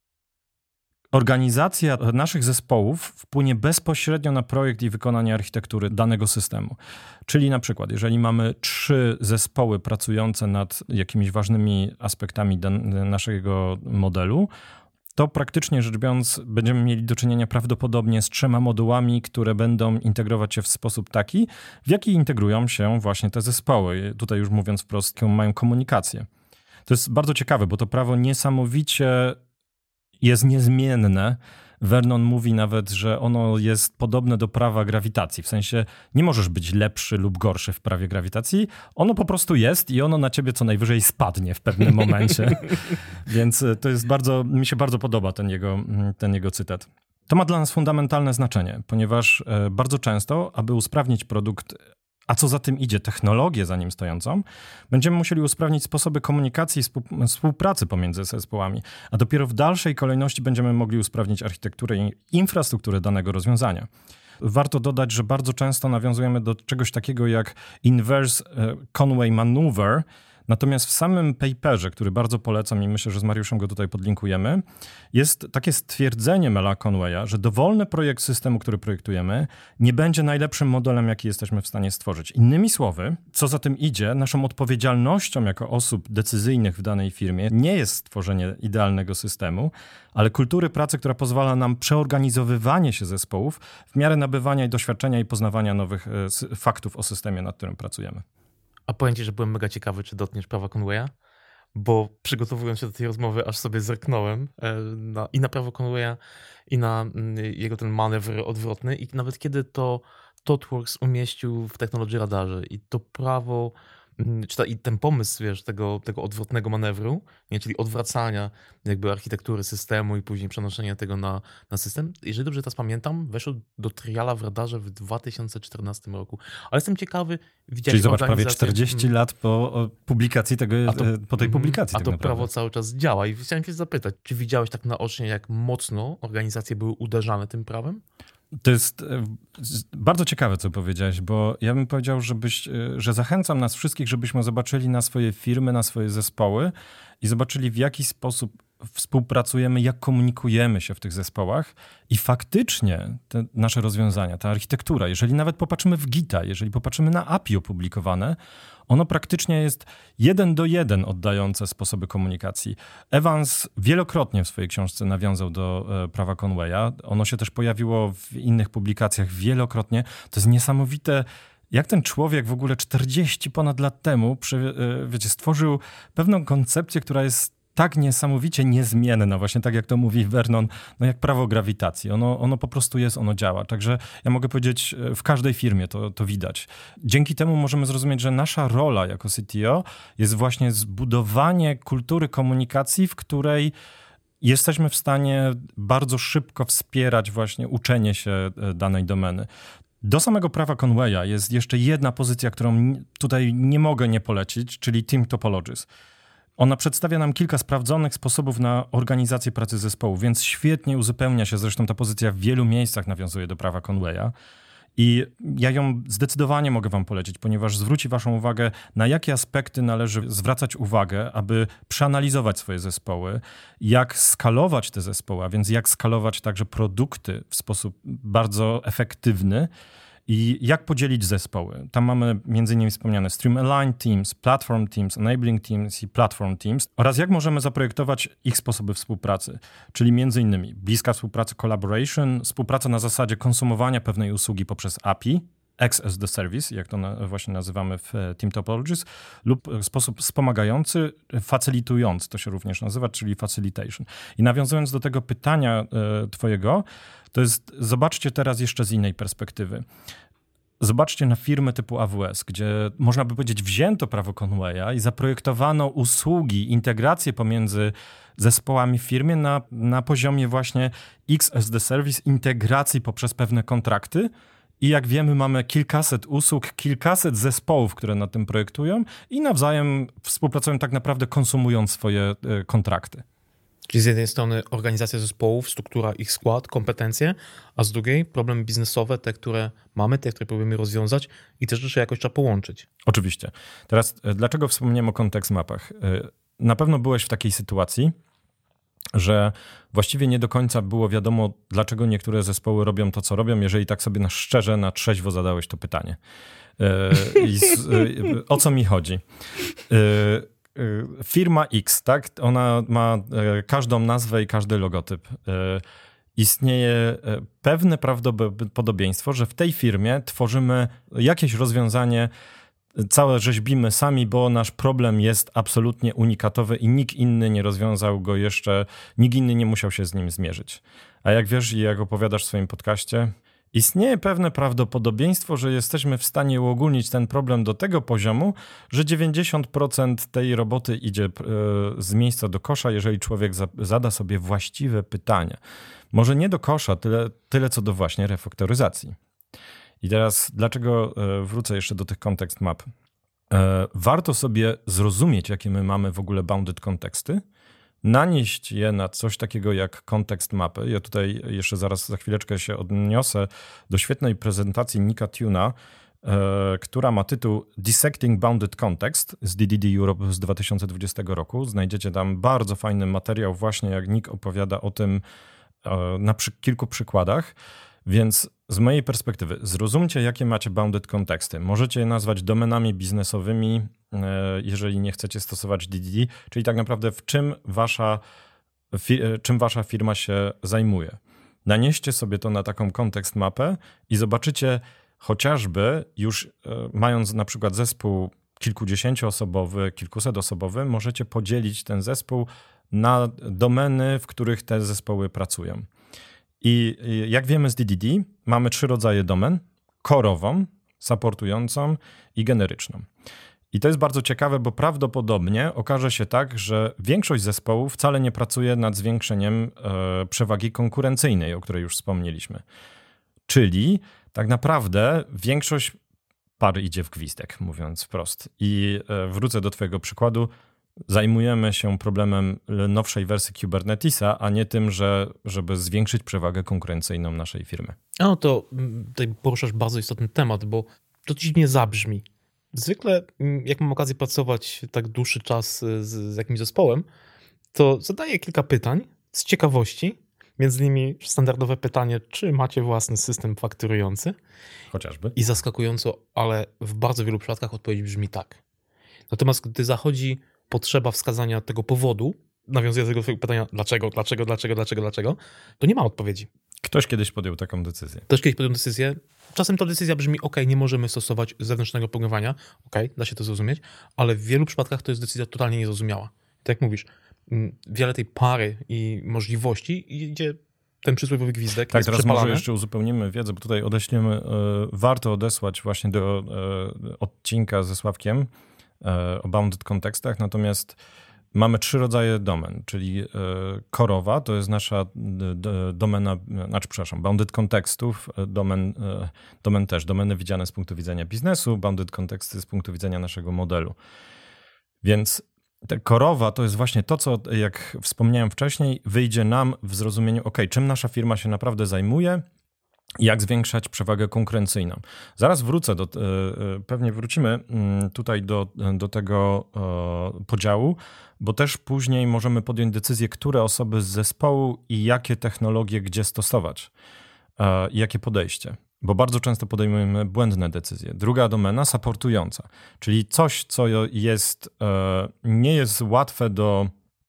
organizacja naszych zespołów wpłynie bezpośrednio na projekt i wykonanie architektury danego systemu. Czyli na przykład, jeżeli mamy trzy zespoły pracujące nad jakimiś ważnymi aspektami dan- naszego modelu, to praktycznie rzecz biorąc będziemy mieli do czynienia prawdopodobnie z trzema modułami, które będą integrować się w sposób taki, w jaki integrują się właśnie te zespoły. Tutaj już mówiąc wprost, mają komunikację. To jest bardzo ciekawe, bo to prawo niesamowicie jest niezmienne. Vernon mówi nawet, że ono jest podobne do prawa grawitacji. W sensie nie możesz być lepszy lub gorszy w prawie grawitacji. Ono po prostu jest i ono na ciebie co najwyżej spadnie w pewnym momencie. Więc to jest bardzo, mi się bardzo podoba ten jego, ten jego cytat. To ma dla nas fundamentalne znaczenie, ponieważ bardzo często, aby usprawnić produkt, a co za tym idzie, technologię za nim stojącą, będziemy musieli usprawnić sposoby komunikacji i współpracy pomiędzy zespołami, a dopiero w dalszej kolejności będziemy mogli usprawnić architekturę i infrastrukturę danego rozwiązania. Warto dodać, że bardzo często nawiązujemy do czegoś takiego jak inverse Conway maneuver, Natomiast w samym paperze, który bardzo polecam i myślę, że z Mariuszem go tutaj podlinkujemy, jest takie stwierdzenie Mela Conwaya, że dowolny projekt systemu, który projektujemy, nie będzie najlepszym modelem, jaki jesteśmy w stanie stworzyć. Innymi słowy, co za tym idzie, naszą odpowiedzialnością jako osób decyzyjnych w danej firmie nie jest stworzenie idealnego systemu, ale kultury pracy, która pozwala nam przeorganizowywanie się zespołów w miarę nabywania i doświadczenia i poznawania nowych e, faktów o systemie, nad którym pracujemy. A powiem ci, że byłem mega ciekawy, czy dotkniesz prawa Conwaya, bo przygotowując się do tej rozmowy, aż sobie zerknąłem na, i na prawo Conwaya, i na jego ten manewr odwrotny, i nawet kiedy to ThoughtWorks umieścił w Technology Radarze i to prawo, czy ta, i ten pomysł, wiesz, tego, tego odwrotnego manewru, nie, czyli odwracania jakby architektury systemu i później przenoszenia tego na, na system, jeżeli dobrze teraz pamiętam, weszło do triala w radarze w dwa tysiące czternastym roku. Ale jestem ciekawy, widziałeś Czyli zobacz, prawie czterdzieści lat po publikacji tego, to, po tej publikacji. A tak to naprawdę. prawo cały czas działa i chciałem się zapytać, czy widziałeś tak naocznie, jak mocno organizacje były uderzane tym prawem? To jest bardzo ciekawe, co powiedziałeś, bo ja bym powiedział, żebyś, że zachęcam nas wszystkich, żebyśmy zobaczyli na swoje firmy, na swoje zespoły i zobaczyli, w jaki sposób współpracujemy, jak komunikujemy się w tych zespołach i faktycznie te nasze rozwiązania, ta architektura, jeżeli nawet popatrzymy w Gita, jeżeli popatrzymy na A P I opublikowane, ono praktycznie jest jeden do jeden oddające sposoby komunikacji. Evans wielokrotnie w swojej książce nawiązał do e, prawa Conwaya. Ono się też pojawiło w innych publikacjach wielokrotnie. To jest niesamowite, jak ten człowiek w ogóle czterdzieści ponad lat temu przy, e, wiecie, stworzył pewną koncepcję, która jest tak niesamowicie niezmienna, właśnie tak jak to mówi Vernon, no jak prawo grawitacji. Ono, ono po prostu jest, ono działa. Także ja mogę powiedzieć, w każdej firmie to, to widać. Dzięki temu możemy zrozumieć, że nasza rola jako C T O jest właśnie zbudowanie kultury komunikacji, w której jesteśmy w stanie bardzo szybko wspierać właśnie uczenie się danej domeny. Do samego prawa Conwaya jest jeszcze jedna pozycja, którą tutaj nie mogę nie polecić, czyli Team Topologies. Ona przedstawia nam kilka sprawdzonych sposobów na organizację pracy zespołu, więc świetnie uzupełnia się, zresztą ta pozycja w wielu miejscach nawiązuje do prawa Conwaya. I ja ją zdecydowanie mogę wam polecić, ponieważ zwróci waszą uwagę, na jakie aspekty należy zwracać uwagę, aby przeanalizować swoje zespoły, jak skalować te zespoły, a więc jak skalować także produkty w sposób bardzo efektywny, i jak podzielić zespoły. Tam mamy między innymi wspomniane Stream Aligned Teams, Platform Teams, Enabling Teams i Platform Teams oraz jak możemy zaprojektować ich sposoby współpracy, czyli między innymi bliska współpraca collaboration, współpraca na zasadzie konsumowania pewnej usługi poprzez A P I, X as the Service, jak to na, właśnie nazywamy w Team Topologies, lub sposób wspomagający, facylitujący, to się również nazywa, czyli facilitation. I nawiązując do tego pytania e, twojego, to jest, zobaczcie teraz jeszcze z innej perspektywy. Zobaczcie na firmy typu A W S, gdzie można by powiedzieć wzięto prawo Conwaya i zaprojektowano usługi, integracje pomiędzy zespołami w firmie na, na poziomie właśnie X as the Service, integracji poprzez pewne kontrakty. I jak wiemy, mamy kilkaset usług, kilkaset zespołów, które nad tym projektują i nawzajem współpracują tak naprawdę konsumując swoje y, kontrakty. Czyli z jednej strony organizacja zespołów, struktura, ich skład, kompetencje, a z drugiej problemy biznesowe, te, które mamy, te, które próbujemy rozwiązać i też rzeczy jakoś trzeba połączyć. Oczywiście. Teraz dlaczego wspomniałem o kontekst mapach? Na pewno byłeś w takiej sytuacji, że właściwie nie do końca było wiadomo, dlaczego niektóre zespoły robią to, co robią, jeżeli tak sobie na szczerze, na trzeźwo zadałeś to pytanie. I z, o co mi chodzi? Firma X, tak? Ona ma każdą nazwę i każdy logotyp. Istnieje pewne prawdopodobieństwo, że w tej firmie tworzymy jakieś rozwiązanie, całe rzeźbimy sami, bo nasz problem jest absolutnie unikatowy i nikt inny nie rozwiązał go jeszcze, nikt inny nie musiał się z nim zmierzyć. A jak wiesz i jak opowiadasz w swoim podcaście, istnieje pewne prawdopodobieństwo, że jesteśmy w stanie uogólnić ten problem do tego poziomu, że dziewięćdziesiąt procent tej roboty idzie z miejsca do kosza, jeżeli człowiek zada sobie właściwe pytania. Może nie do kosza, tyle, tyle co do właśnie refaktoryzacji. I teraz dlaczego wrócę jeszcze do tych context map? Warto sobie zrozumieć, jakie my mamy w ogóle bounded konteksty, nanieść je na coś takiego jak kontekst mapy. Ja tutaj jeszcze zaraz za chwileczkę się odniosę do świetnej prezentacji Nicka Tuna, która ma tytuł Dissecting Bounded Context z D D D Europe z dwa tysiące dwudziestego roku. Znajdziecie tam bardzo fajny materiał, właśnie jak Nick opowiada o tym na przy kilku przykładach. Więc z mojej perspektywy zrozumcie, jakie macie bounded konteksty. Możecie je nazwać domenami biznesowymi, jeżeli nie chcecie stosować D D D, czyli tak naprawdę w czym wasza, czym wasza firma się zajmuje. Nanieście sobie to na taką kontekst mapę i zobaczycie, chociażby już mając na przykład zespół kilkudziesięcioosobowy, kilkusetosobowy, możecie podzielić ten zespół na domeny, w których te zespoły pracują. I jak wiemy z D D D, mamy trzy rodzaje domen: core'ową, supportującą i generyczną. I to jest bardzo ciekawe, bo prawdopodobnie okaże się tak, że większość zespołów wcale nie pracuje nad zwiększeniem e, przewagi konkurencyjnej, o której już wspomnieliśmy. Czyli tak naprawdę większość par idzie w gwizdek, mówiąc wprost. I e, wrócę do twojego przykładu. Zajmujemy się problemem nowszej wersji Kubernetesa, a nie tym, że, żeby zwiększyć przewagę konkurencyjną naszej firmy. No to tutaj poruszasz bardzo istotny temat, bo to dziwnie zabrzmi. Zwykle jak mam okazję pracować tak dłuższy czas z, z jakimś zespołem, to zadaję kilka pytań z ciekawości, między innymi standardowe pytanie, czy macie własny system fakturujący? Chociażby. I zaskakująco, ale w bardzo wielu przypadkach odpowiedź brzmi tak. Natomiast gdy zachodzi potrzeba wskazania tego powodu, nawiązując do tego pytania dlaczego, dlaczego, dlaczego, dlaczego, dlaczego, to nie ma odpowiedzi. Ktoś kiedyś podjął taką decyzję. Ktoś kiedyś podjął decyzję. Czasem ta decyzja brzmi, ok, nie możemy stosować zewnętrznego programowania, ok, da się to zrozumieć, ale w wielu przypadkach to jest decyzja totalnie niezrozumiała. Tak jak mówisz, wiele tej pary i możliwości idzie ten przysłowiowy gwizdek. Tak, teraz przepalany. może jeszcze uzupełnimy wiedzę, bo tutaj odeślemy, e, warto odesłać właśnie do e, odcinka ze Sławkiem e, o bounded kontekstach, natomiast mamy trzy rodzaje domen, czyli core'owa, to jest nasza domena, znaczy przepraszam, bounded kontekstów, domen, domen też, domeny widziane z punktu widzenia biznesu, bounded konteksty z punktu widzenia naszego modelu. Więc ta core'owa to jest właśnie to, co, jak wspomniałem wcześniej, wyjdzie nam w zrozumieniu, ok, czym nasza firma się naprawdę zajmuje, jak zwiększać przewagę konkurencyjną. Zaraz wrócę, do, pewnie wrócimy tutaj do, do tego podziału, bo też później możemy podjąć decyzję, które osoby z zespołu i jakie technologie gdzie stosować i jakie podejście. Bo bardzo często podejmujemy błędne decyzje. Druga domena, supportująca, czyli coś, co jest, nie jest łatwe do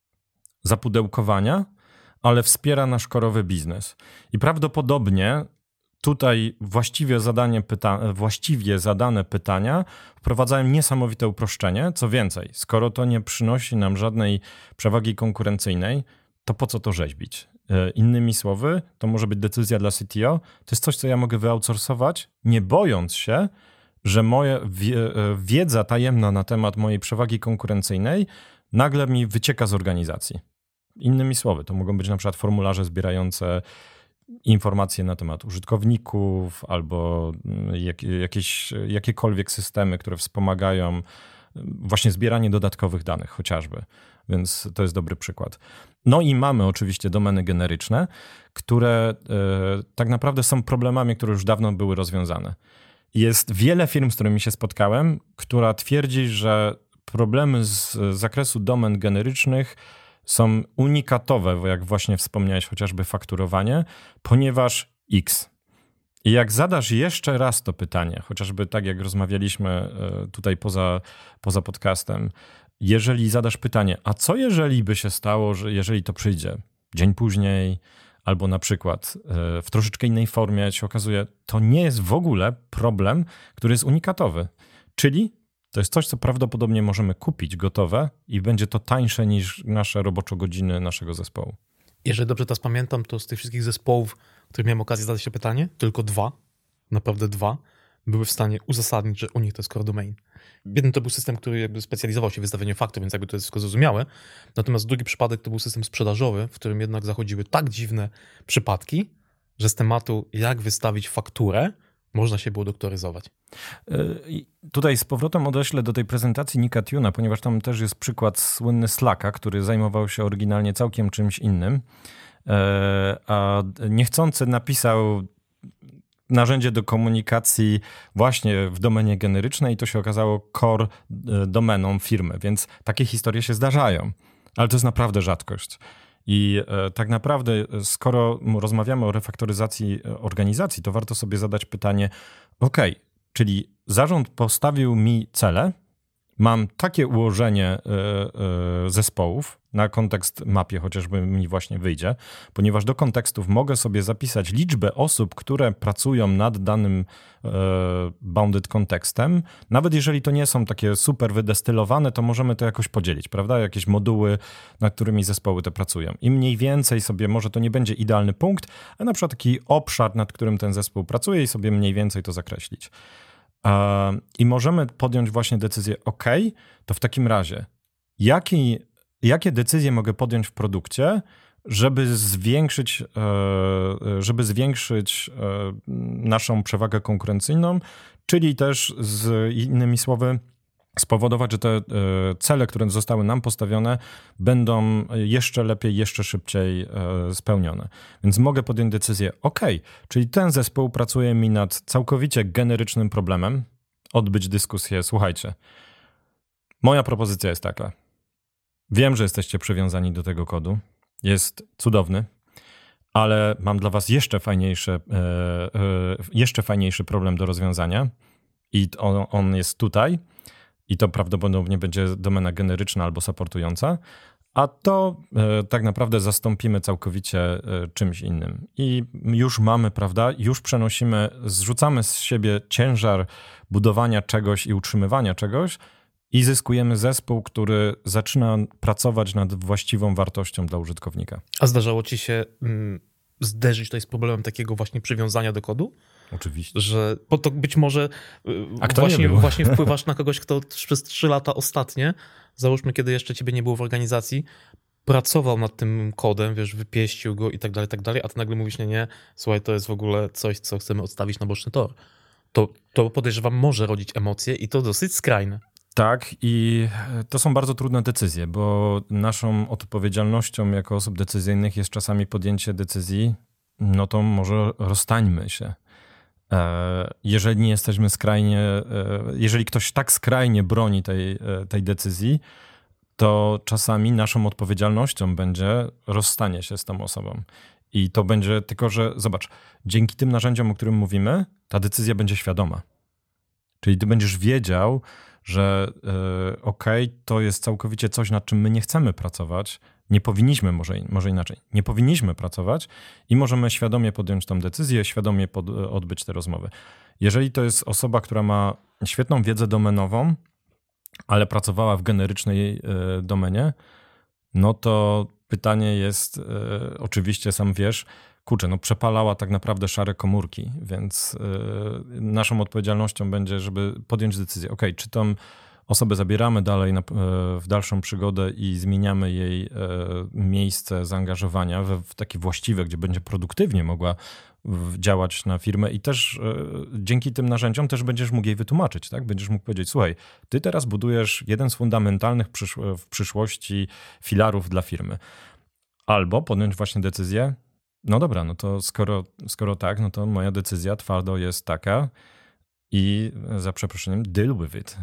zapudełkowania, ale wspiera nasz core'owy biznes. I prawdopodobnie tutaj właściwie, zadanie pyta- właściwie zadane pytania wprowadzają niesamowite uproszczenie. Co więcej, skoro to nie przynosi nam żadnej przewagi konkurencyjnej, to po co to rzeźbić? Innymi słowy, to może być decyzja dla C T O. To jest coś, co ja mogę wyoutsourcować, nie bojąc się, że moja wiedza tajemna na temat mojej przewagi konkurencyjnej nagle mi wycieka z organizacji. Innymi słowy, to mogą być na przykład formularze zbierające informacje na temat użytkowników albo jak, jakieś, jakiekolwiek systemy, które wspomagają właśnie zbieranie dodatkowych danych chociażby. Więc to jest dobry przykład. No i mamy oczywiście domeny generyczne, które e, tak naprawdę są problemami, które już dawno były rozwiązane. Jest wiele firm, z którymi się spotkałem, która twierdzi, że problemy z zakresu domen generycznych są unikatowe, jak właśnie wspomniałeś, chociażby fakturowanie, ponieważ X. I jak zadasz jeszcze raz to pytanie, chociażby tak jak rozmawialiśmy tutaj poza, poza podcastem, jeżeli zadasz pytanie, a co jeżeli by się stało, że jeżeli to przyjdzie dzień później, albo na przykład w troszeczkę innej formie, się okazuje, to nie jest w ogóle problem, który jest unikatowy. Czyli to jest coś, co prawdopodobnie możemy kupić gotowe i będzie to tańsze niż nasze roboczo godziny naszego zespołu. Jeżeli dobrze teraz pamiętam, to z tych wszystkich zespołów, których miałem okazję zadać się pytanie, tylko dwa, naprawdę dwa, były w stanie uzasadnić, że u nich to jest core domain. Jeden to był system, który jakby specjalizował się w wystawieniu faktur, więc jakby to jest wszystko zrozumiałe. Natomiast drugi przypadek to był system sprzedażowy, w którym jednak zachodziły tak dziwne przypadki, że z tematu jak wystawić fakturę można się było doktoryzować. I tutaj z powrotem odeślę do tej prezentacji Nicka Tuna, ponieważ tam też jest przykład słynny Slacka, który zajmował się oryginalnie całkiem czymś innym, a niechcący napisał narzędzie do komunikacji właśnie w domenie generycznej i to się okazało core domeną firmy, więc takie historie się zdarzają, ale to jest naprawdę rzadkość. I tak naprawdę, skoro rozmawiamy o refaktoryzacji organizacji, to warto sobie zadać pytanie, ok, czyli zarząd postawił mi cele, mam takie ułożenie zespołów, na kontekst mapie chociażby mi właśnie wyjdzie, ponieważ do kontekstów mogę sobie zapisać liczbę osób, które pracują nad danym bounded kontekstem. Nawet jeżeli to nie są takie super wydestylowane, to możemy to jakoś podzielić, prawda? Jakieś moduły, nad którymi zespoły te pracują. I mniej więcej sobie, może to nie będzie idealny punkt, ale na przykład taki obszar, nad którym ten zespół pracuje i sobie mniej więcej to zakreślić. I możemy podjąć właśnie decyzję, ok, to w takim razie, jaki, jakie decyzje mogę podjąć w produkcie, żeby zwiększyć, żeby zwiększyć naszą przewagę konkurencyjną, czyli też z innymi słowy spowodować, że te cele, które zostały nam postawione, będą jeszcze lepiej, jeszcze szybciej spełnione. Więc mogę podjąć decyzję, ok, czyli ten zespół pracuje mi nad całkowicie generycznym problemem, odbyć dyskusję, słuchajcie, moja propozycja jest taka, wiem, że jesteście przywiązani do tego kodu, jest cudowny, ale mam dla was jeszcze fajniejszy, jeszcze fajniejszy problem do rozwiązania i on, on jest tutaj, i to prawdopodobnie będzie domena generyczna albo supportująca, a to e, tak naprawdę zastąpimy całkowicie e, czymś innym. I już mamy, prawda, już przenosimy, zrzucamy z siebie ciężar budowania czegoś i utrzymywania czegoś i zyskujemy zespół, który zaczyna pracować nad właściwą wartością dla użytkownika. A zdarzało ci się mm, zderzyć tutaj z problemem takiego właśnie przywiązania do kodu? Oczywiście. Że, bo to być może A kto właśnie, nie był? właśnie wpływasz na kogoś, kto przez trzy lata ostatnie, załóżmy, kiedy jeszcze ciebie nie było w organizacji, pracował nad tym kodem, wiesz, wypieścił go i tak dalej, tak dalej, a ty nagle mówisz, nie, nie, słuchaj, to jest w ogóle coś, co chcemy odstawić na boczny tor. To, to podejrzewam może rodzić emocje i to dosyć skrajne. Tak, i to są bardzo trudne decyzje, bo naszą odpowiedzialnością jako osób decyzyjnych jest czasami podjęcie decyzji, no to może rozstańmy się. Jeżeli nie jesteśmy skrajnie, jeżeli ktoś tak skrajnie broni tej, tej decyzji, to czasami naszą odpowiedzialnością będzie rozstanie się z tą osobą. I to będzie tylko, że zobacz, dzięki tym narzędziom, o którym mówimy, ta decyzja będzie świadoma. Czyli ty będziesz wiedział, że yy, okej, okay, to jest całkowicie coś, nad czym my nie chcemy pracować, nie powinniśmy, może, może inaczej, nie powinniśmy pracować i możemy świadomie podjąć tą decyzję, świadomie pod, odbyć te rozmowy. Jeżeli to jest osoba, która ma świetną wiedzę domenową, ale pracowała w generycznej yy, domenie, no to pytanie jest, yy, oczywiście sam wiesz, kurczę, no przepalała tak naprawdę szare komórki, więc yy, naszą odpowiedzialnością będzie, żeby podjąć decyzję, ok, czy tą osobę zabieramy dalej na, w dalszą przygodę i zmieniamy jej miejsce zaangażowania w, w takie właściwe, gdzie będzie produktywnie mogła działać na firmę i też dzięki tym narzędziom też będziesz mógł jej wytłumaczyć, tak? Będziesz mógł powiedzieć, słuchaj, ty teraz budujesz jeden z fundamentalnych przysz- w przyszłości filarów dla firmy. Albo podjąć właśnie decyzję, no dobra, no to skoro, skoro tak, no to moja decyzja twardo jest taka i za przeproszeniem deal with it.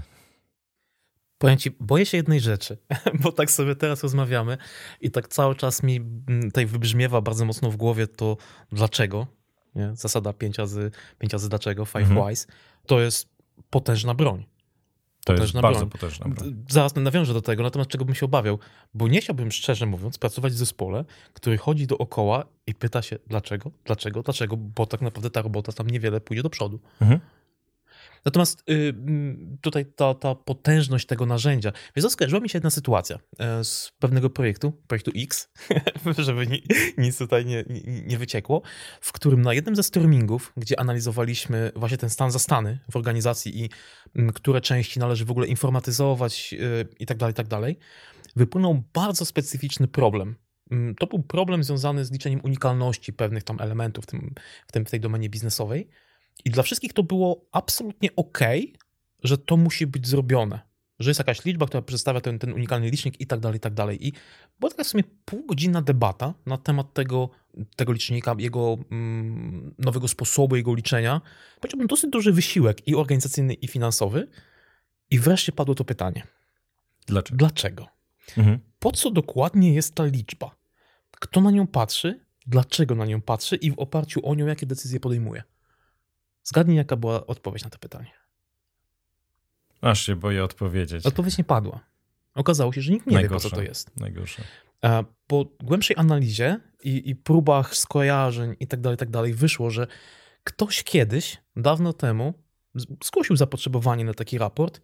Powiem ci, boję się jednej rzeczy, bo tak sobie teraz rozmawiamy i tak cały czas mi tutaj wybrzmiewa bardzo mocno w głowie to dlaczego, nie? Zasada pięć razy, pięć razy dlaczego, five mhm. whys, to jest potężna broń. To potężna jest bardzo broń. potężna broń. Zaraz nawiążę do tego, natomiast czego bym się obawiał, bo nie chciałbym, szczerze mówiąc, pracować w zespole, który chodzi dookoła i pyta się dlaczego, dlaczego, dlaczego, bo tak naprawdę ta robota tam niewiele pójdzie do przodu. Mhm. Natomiast y, tutaj ta, ta potężność tego narzędzia. Wiesz, skojarzyła mi się jedna sytuacja z pewnego projektu, projektu X, żeby ni, nic tutaj nie, nie, nie wyciekło, w którym na jednym ze stormingów, gdzie analizowaliśmy właśnie ten stan zastany w organizacji i m, które części należy w ogóle informatyzować y, i tak dalej, i tak dalej, wypłynął bardzo specyficzny problem. To był problem związany z liczeniem unikalności pewnych tam elementów w, tym, w, tym, w tej domenie biznesowej. I dla wszystkich to było absolutnie okej, że to musi być zrobione. że jest jakaś liczba, która przedstawia ten, ten unikalny licznik i tak dalej, i tak dalej. I była taka w sumie półgodzinna debata na temat tego, tego licznika, jego mm, nowego sposobu jego liczenia. Powiedziałbym, dosyć duży wysiłek i organizacyjny, i finansowy. I wreszcie padło to pytanie. Dlaczego? Dlaczego? Mhm. Po co dokładnie jest ta liczba? Kto na nią patrzy? Dlaczego na nią patrzy? I w oparciu o nią jakie decyzje podejmuje? Zgadnij, jaka była odpowiedź na to pytanie. Aż się boję odpowiedzieć. Odpowiedź nie padła. Okazało się, że nikt nie Najgorsze. wie, po co to jest. Najgorsze. Po głębszej analizie i, i próbach skojarzeń i tak dalej, tak dalej, wyszło, że ktoś kiedyś, dawno temu, zgłosił zapotrzebowanie na taki raport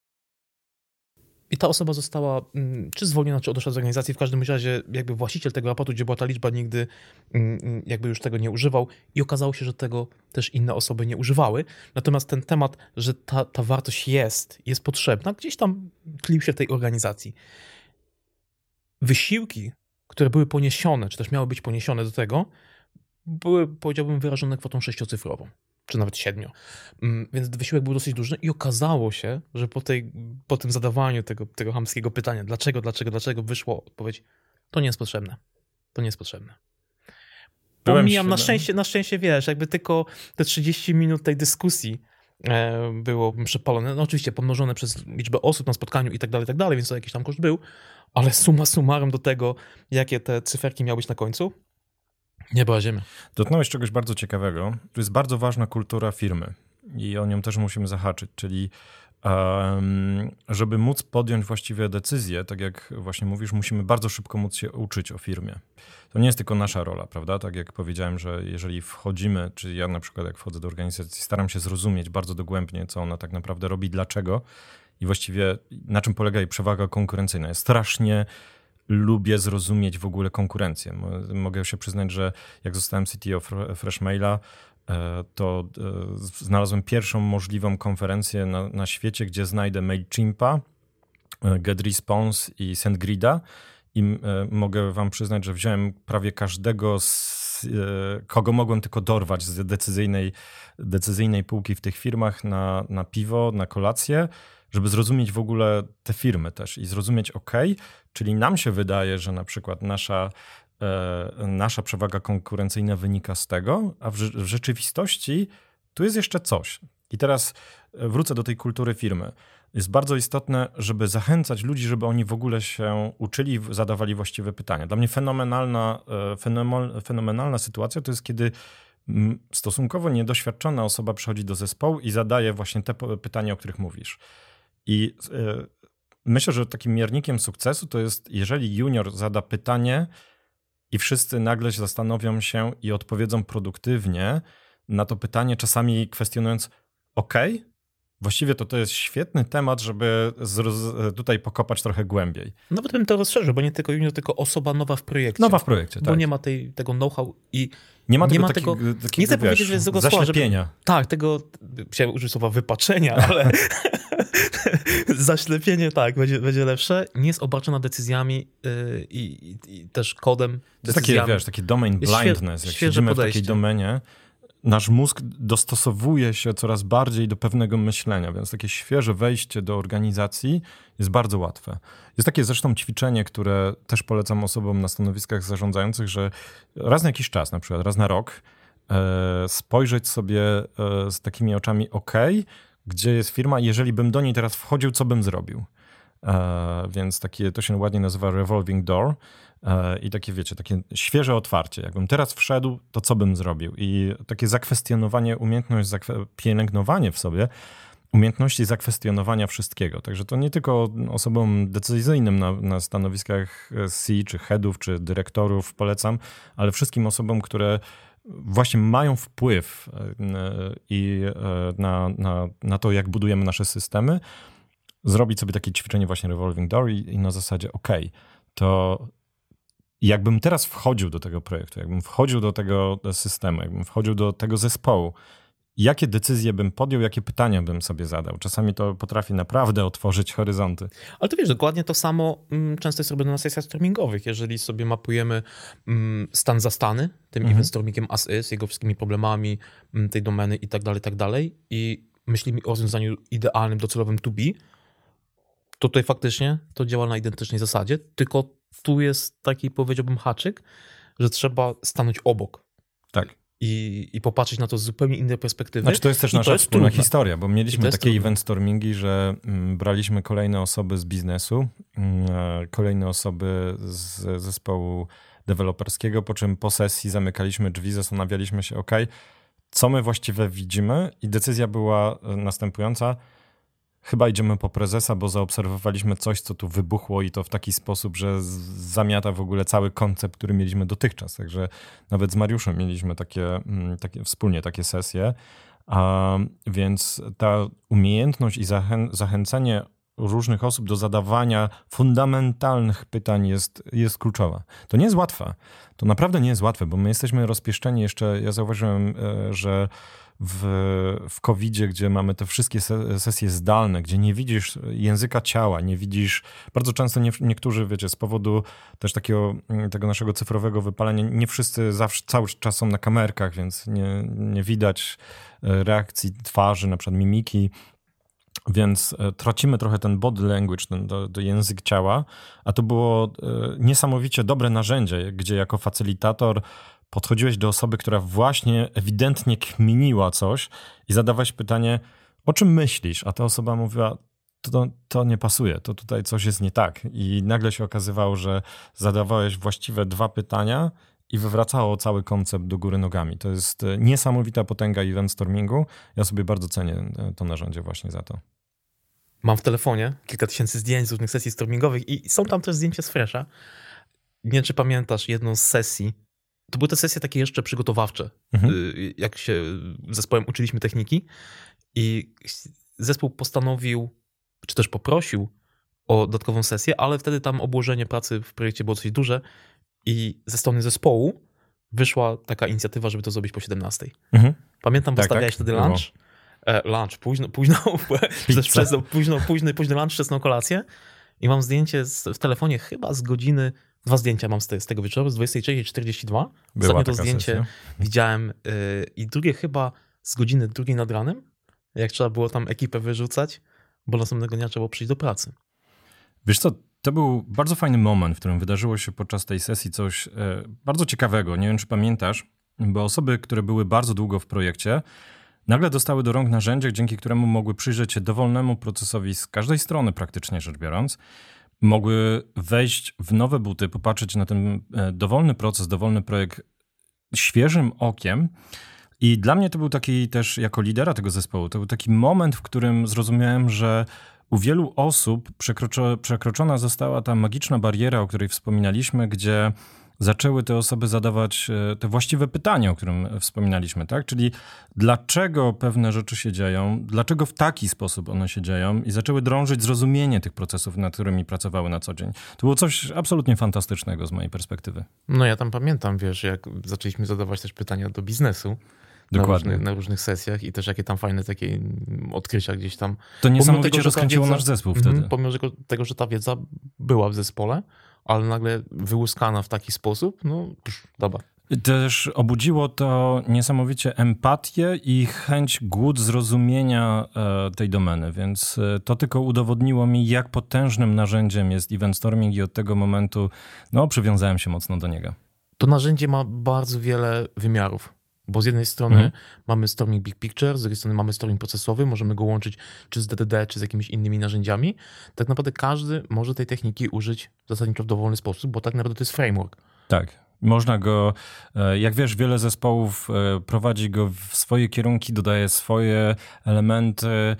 i ta osoba została czy zwolniona, czy odeszła z organizacji. W każdym razie jakby właściciel tego raportu, gdzie była ta liczba, nigdy jakby już tego nie używał i okazało się, że tego też inne osoby nie używały. Natomiast ten temat, że ta, ta wartość jest, jest potrzebna, gdzieś tam tlił się w tej organizacji. Wysiłki, które były poniesione, czy też miały być poniesione do tego, były, powiedziałbym, wyrażone kwotą sześciocyfrową, czy nawet siedmiu. Więc wysiłek był dosyć duży i okazało się, że po, tej, po tym zadawaniu tego, tego chamskiego pytania, dlaczego, dlaczego, dlaczego, wyszło odpowiedź, to nie jest potrzebne. To nie jest potrzebne. Pomijam, na szczęście, na szczęście, wiesz, jakby tylko te trzydzieści minut tej dyskusji było przepalone. No oczywiście pomnożone przez liczbę osób na spotkaniu i tak dalej, i tak dalej, więc to jakiś tam koszt był, ale summa summarum do tego, jakie te cyferki miały być na końcu, nie była ziemia. Dotknąłeś czegoś bardzo ciekawego. To jest bardzo ważna kultura firmy i o nią też musimy zahaczyć, czyli um, żeby móc podjąć właściwe decyzje, tak jak właśnie mówisz, musimy bardzo szybko móc się uczyć o firmie. To nie jest tylko nasza rola, prawda? Tak jak powiedziałem, że jeżeli wchodzimy, czy ja na przykład jak wchodzę do organizacji, staram się zrozumieć bardzo dogłębnie, co ona tak naprawdę robi, dlaczego i właściwie na czym polega jej przewaga konkurencyjna. Ja strasznie lubię zrozumieć w ogóle konkurencję. Mogę się przyznać, że jak zostałem C T O Freshmaila, to znalazłem pierwszą możliwą konferencję na, na świecie, gdzie znajdę MailChimpa, GetResponse i SendGrida. I mogę wam przyznać, że wziąłem prawie każdego, z, kogo mogłem tylko dorwać z decyzyjnej, decyzyjnej półki w tych firmach na, na piwo, na kolację, żeby zrozumieć w ogóle te firmy też i zrozumieć, ok, czyli nam się wydaje, że na przykład nasza, e, nasza przewaga konkurencyjna wynika z tego, a w, w rzeczywistości tu jest jeszcze coś. I teraz wrócę do tej kultury firmy. Jest bardzo istotne, żeby zachęcać ludzi, żeby oni w ogóle się uczyli, zadawali właściwe pytania. Dla mnie fenomenalna, fenomenalna sytuacja to jest, kiedy stosunkowo niedoświadczona osoba przychodzi do zespołu i zadaje właśnie te pytania, o których mówisz. I myślę, że takim miernikiem sukcesu to jest, jeżeli junior zada pytanie i wszyscy nagle się zastanowią się i odpowiedzą produktywnie na to pytanie, czasami kwestionując, ok, właściwie to to jest świetny temat, żeby z, tutaj pokopać trochę głębiej. Nawet bym to rozszerzył, bo nie tylko junior, tylko osoba nowa w projekcie. Nowa w projekcie, tak. Bo nie ma tej, tego know-how i nie ma nie tego, ma takiego, tego takiego, nie chcę wiesz, powiedzieć, że jest złego słowa, zaślepienia. Żeby, tak, tego, chciałem użyć słowa wypaczenia, ale zaślepienie, tak, będzie, będzie lepsze. Nie jest obarczona decyzjami yy, i, i też kodem, to jest takie, wiesz, takie domain blindness. Jak siedzimy podejście. w takiej domenie, nasz mózg dostosowuje się coraz bardziej do pewnego myślenia, więc takie świeże wejście do organizacji jest bardzo łatwe. Jest takie zresztą ćwiczenie, które też polecam osobom na stanowiskach zarządzających, że raz na jakiś czas, na przykład raz na rok, e, spojrzeć sobie e, z takimi oczami OK, gdzie jest firma, jeżeli bym do niej teraz wchodził, co bym zrobił. E, więc takie, to się ładnie nazywa revolving door. I takie, wiecie, takie świeże otwarcie. Jakbym teraz wszedł, to co bym zrobił? I takie zakwestionowanie, umiejętność, zakwe- pielęgnowanie w sobie umiejętności zakwestionowania wszystkiego. Także to nie tylko osobom decyzyjnym na, na stanowiskach C, czy headów, czy dyrektorów polecam, ale wszystkim osobom, które właśnie mają wpływ i na, na, na to, jak budujemy nasze systemy, zrobić sobie takie ćwiczenie właśnie revolving door i, i na zasadzie ok, to jakbym teraz wchodził do tego projektu, jakbym wchodził do tego systemu, jakbym wchodził do tego zespołu, jakie decyzje bym podjął, jakie pytania bym sobie zadał. Czasami to potrafi naprawdę otworzyć horyzonty. Ale to wiesz, dokładnie to samo często jest robione na sesjach streamingowych. Jeżeli sobie mapujemy stan zastany, tym mhm. event stormingiem as is, jego wszystkimi problemami tej domeny i tak dalej, i tak dalej i myślimy o rozwiązaniu idealnym, docelowym to be, to tutaj faktycznie to działa na identycznej zasadzie, tylko tu jest taki, powiedziałbym, haczyk, że trzeba stanąć obok. Tak. I, i popatrzeć na to z zupełnie innej perspektywy. Znaczy to jest też I nasza jest wspólna trudne. historia, bo mieliśmy takie trudne. event stormingi, że mm, braliśmy kolejne osoby z biznesu, mm, kolejne osoby z zespołu deweloperskiego, po czym po sesji zamykaliśmy drzwi, zastanawialiśmy się, ok, co my właściwie widzimy i decyzja była następująca. Chyba idziemy po prezesa, bo zaobserwowaliśmy coś, co tu wybuchło i to w taki sposób, że zamiata w ogóle cały koncept, który mieliśmy dotychczas. Także nawet z Mariuszem mieliśmy takie, takie wspólnie takie sesje. A więc ta umiejętność i zachę- zachęcenie różnych osób do zadawania fundamentalnych pytań jest, jest kluczowa. To nie jest łatwe. To naprawdę nie jest łatwe, bo my jesteśmy rozpieszczeni jeszcze. Ja zauważyłem, że w, w kowidzie, gdzie mamy te wszystkie sesje zdalne, gdzie nie widzisz języka ciała, nie widzisz, bardzo często nie, niektórzy, wiecie, z powodu też takiego tego naszego cyfrowego wypalenia, nie wszyscy zawsze, cały czas są na kamerkach, więc nie, nie widać reakcji twarzy, na przykład mimiki, więc tracimy trochę ten body language, ten to, to język ciała, a to było niesamowicie dobre narzędzie, gdzie jako facylitator podchodziłeś do osoby, która właśnie ewidentnie kminiła coś i zadawałeś pytanie, o czym myślisz? A ta osoba mówiła, to, to nie pasuje, to tutaj coś jest nie tak. I nagle się okazywało, że zadawałeś właściwe dwa pytania i wywracało cały koncept do góry nogami. To jest niesamowita potęga event stormingu. Ja sobie bardzo cenię to narzędzie właśnie za to. Mam w telefonie kilka tysięcy zdjęć z różnych sesji stormingowych i są tam też zdjęcia z Fresha. Nie wiem, czy pamiętasz jedną z sesji. To były te sesje takie jeszcze przygotowawcze. Mhm. Jak się z zespołem uczyliśmy techniki i zespół postanowił, czy też poprosił o dodatkową sesję, ale wtedy tam obłożenie pracy w projekcie było dosyć duże i ze strony zespołu wyszła taka inicjatywa, żeby to zrobić po siedemnastej. Mhm. Pamiętam, bo tak, stawiałeś tak, wtedy lunch. E, lunch, późno, późno, przez, przez, późno, późny, późny lunch, wczesną kolację i mam zdjęcie z, w telefonie chyba z godziny. Dwa zdjęcia mam z, te, z tego wieczoru, z dwudziestej trzeciej czterdzieści dwa. Ostatnio to zdjęcie sesja. widziałem yy, i drugie chyba z godziny drugiej nad ranem, jak trzeba było tam ekipę wyrzucać, bo następnego dnia trzeba było przyjść do pracy. Wiesz co, to był bardzo fajny moment, w którym wydarzyło się podczas tej sesji coś yy, bardzo ciekawego. Nie wiem, czy pamiętasz, bo osoby, które były bardzo długo w projekcie, nagle dostały do rąk narzędzie, dzięki któremu mogły przyjrzeć się dowolnemu procesowi z każdej strony, praktycznie rzecz biorąc. Mogły wejść w nowe buty, popatrzeć na ten dowolny proces, dowolny projekt świeżym okiem. I dla mnie to był taki też, jako lidera tego zespołu, to był taki moment, w którym zrozumiałem, że u wielu osób przekroczo, przekroczona została ta magiczna bariera, o której wspominaliśmy, gdzie zaczęły te osoby zadawać te właściwe pytania, o którym wspominaliśmy, tak? Czyli dlaczego pewne rzeczy się dzieją, dlaczego w taki sposób one się dzieją i zaczęły drążyć zrozumienie tych procesów, nad którymi pracowały na co dzień. To było coś absolutnie fantastycznego z mojej perspektywy. No ja tam pamiętam, wiesz, jak zaczęliśmy zadawać też pytania do biznesu. Dokładnie. Na różnych, na różnych sesjach i też jakie tam fajne takie odkrycia gdzieś tam. To niesamowicie tego, rozkręciło wiedza, nasz zespół wtedy. Mm, pomimo tego, że ta wiedza była w zespole, ale nagle wyłuskana w taki sposób, no psz, dobra. Też obudziło to niesamowicie empatię i chęć, głód zrozumienia e, tej domeny, więc e, to tylko udowodniło mi, jak potężnym narzędziem jest event storming i od tego momentu no, przywiązałem się mocno do niego. To narzędzie ma bardzo wiele wymiarów. Bo z jednej strony mhm. mamy storming big picture, z drugiej strony mamy storming procesowy, możemy go łączyć czy z D D D, czy z jakimiś innymi narzędziami. Tak naprawdę każdy może tej techniki użyć zasadniczo w dowolny sposób, bo tak naprawdę to jest framework. Tak, można go, jak wiesz, wiele zespołów prowadzi go w swoje kierunki, dodaje swoje elementy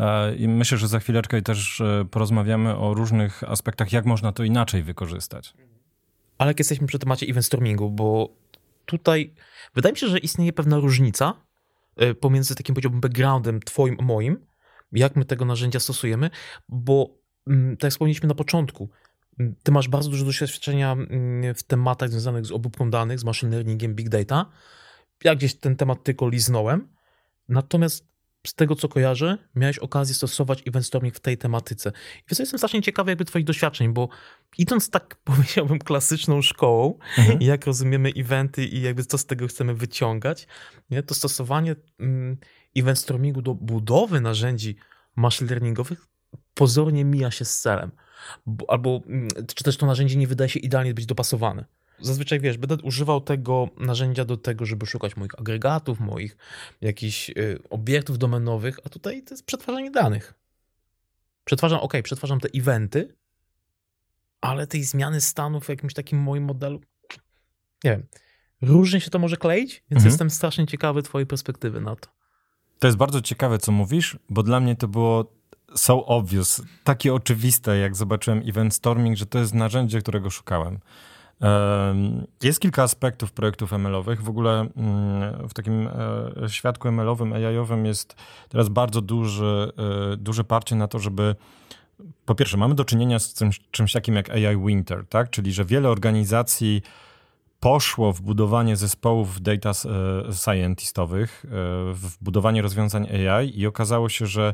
i myślę, że za chwileczkę też porozmawiamy o różnych aspektach, jak można to inaczej wykorzystać. Ale jak jesteśmy przy temacie event stormingu, bo tutaj wydaje mi się, że istnieje pewna różnica pomiędzy takim, powiedziałbym, backgroundem twoim a moim, jak my tego narzędzia stosujemy, bo tak jak wspomnieliśmy na początku, ty masz bardzo dużo doświadczenia w tematach związanych z obróbką danych, z machine learningiem, big data. Ja gdzieś ten temat tylko liznąłem, natomiast z tego, co kojarzę, miałeś okazję stosować event storming w tej tematyce. I więc jestem strasznie ciekawy jakby twoich doświadczeń, bo idąc tak, powiedziałbym, klasyczną szkołą, mhm. jak rozumiemy eventy i jakby co z tego chcemy wyciągać, nie, to stosowanie mm, event stormingu do budowy narzędzi machine learningowych pozornie mija się z celem. Bo, albo czy też to narzędzie nie wydaje się idealnie być dopasowane. Zazwyczaj, wiesz, będę używał tego narzędzia do tego, żeby szukać moich agregatów, moich jakichś y, obiektów domenowych, a tutaj to jest przetwarzanie danych. Przetwarzam, ok, przetwarzam te eventy, ale tej zmiany stanów w jakimś takim moim modelu, nie wiem, różnie się to może kleić, więc mhm. jestem strasznie ciekawy twojej perspektywy na to. To jest bardzo ciekawe, co mówisz, bo dla mnie to było so obvious, takie oczywiste, jak zobaczyłem Event Storming, że to jest narzędzie, którego szukałem. Jest kilka aspektów projektów em el-owych. W ogóle w takim świadku em el-owym, A I-owym jest teraz bardzo duży, duże parcie na to, żeby po pierwsze mamy do czynienia z czymś, czymś takim jak A I Winter, tak? Czyli że wiele organizacji poszło w budowanie zespołów data scientistowych, w budowanie rozwiązań A I i okazało się, że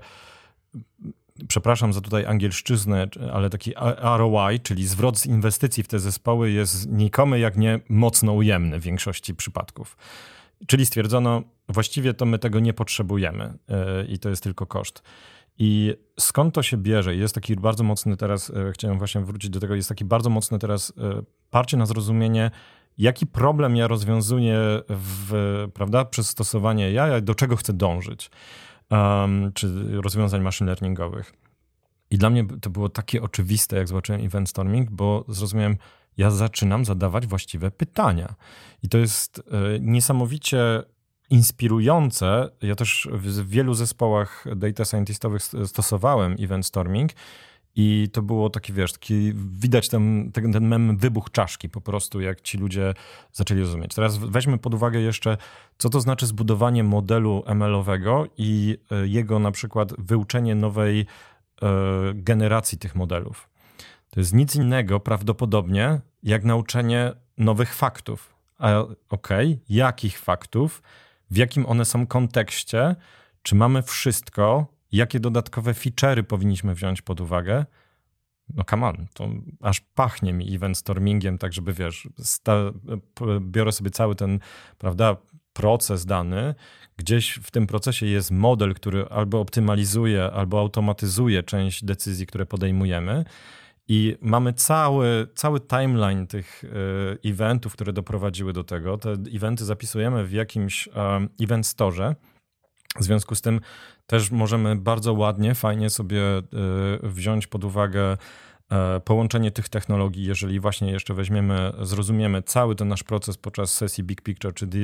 przepraszam za tutaj angielszczyznę, ale taki R O I, czyli zwrot z inwestycji w te zespoły jest nikomy jak nie mocno ujemny w większości przypadków. Czyli stwierdzono, właściwie to my tego nie potrzebujemy i to jest tylko koszt. I skąd to się bierze? Jest taki bardzo mocny teraz, chciałem właśnie wrócić do tego, jest taki bardzo mocny teraz parcie na zrozumienie, jaki problem ja rozwiązuję w, prawda, przez stosowanie A I, do czego chcę dążyć. Um, czy rozwiązań machine learningowych. I dla mnie to było takie oczywiste, jak zobaczyłem Event Storming, bo zrozumiałem, ja zaczynam zadawać właściwe pytania. I to jest y, niesamowicie inspirujące. Ja też w wielu zespołach data scientistowych stosowałem Event Storming i to było taki, wiesz, taki, widać ten, ten, ten mem wybuch czaszki po prostu, jak ci ludzie zaczęli rozumieć. Teraz weźmy pod uwagę jeszcze, co to znaczy zbudowanie modelu em el-owego i jego na przykład wyuczenie nowej e, generacji tych modelów. To jest nic innego prawdopodobnie, jak nauczenie nowych faktów. A okej, okay, jakich faktów, w jakim one są kontekście, czy mamy wszystko, jakie dodatkowe feature'y powinniśmy wziąć pod uwagę? No come on, to aż pachnie mi event stormingiem, tak żeby, wiesz, sta- biorę sobie cały ten, prawda, proces dany, gdzieś w tym procesie jest model, który albo optymalizuje, albo automatyzuje część decyzji, które podejmujemy i mamy cały, cały timeline tych y, eventów, które doprowadziły do tego. Te eventy zapisujemy w jakimś um, event store. W związku z tym też możemy bardzo ładnie, fajnie sobie wziąć pod uwagę połączenie tych technologii, jeżeli właśnie jeszcze weźmiemy, zrozumiemy cały ten nasz proces podczas sesji Big Picture, czy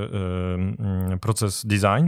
proces design,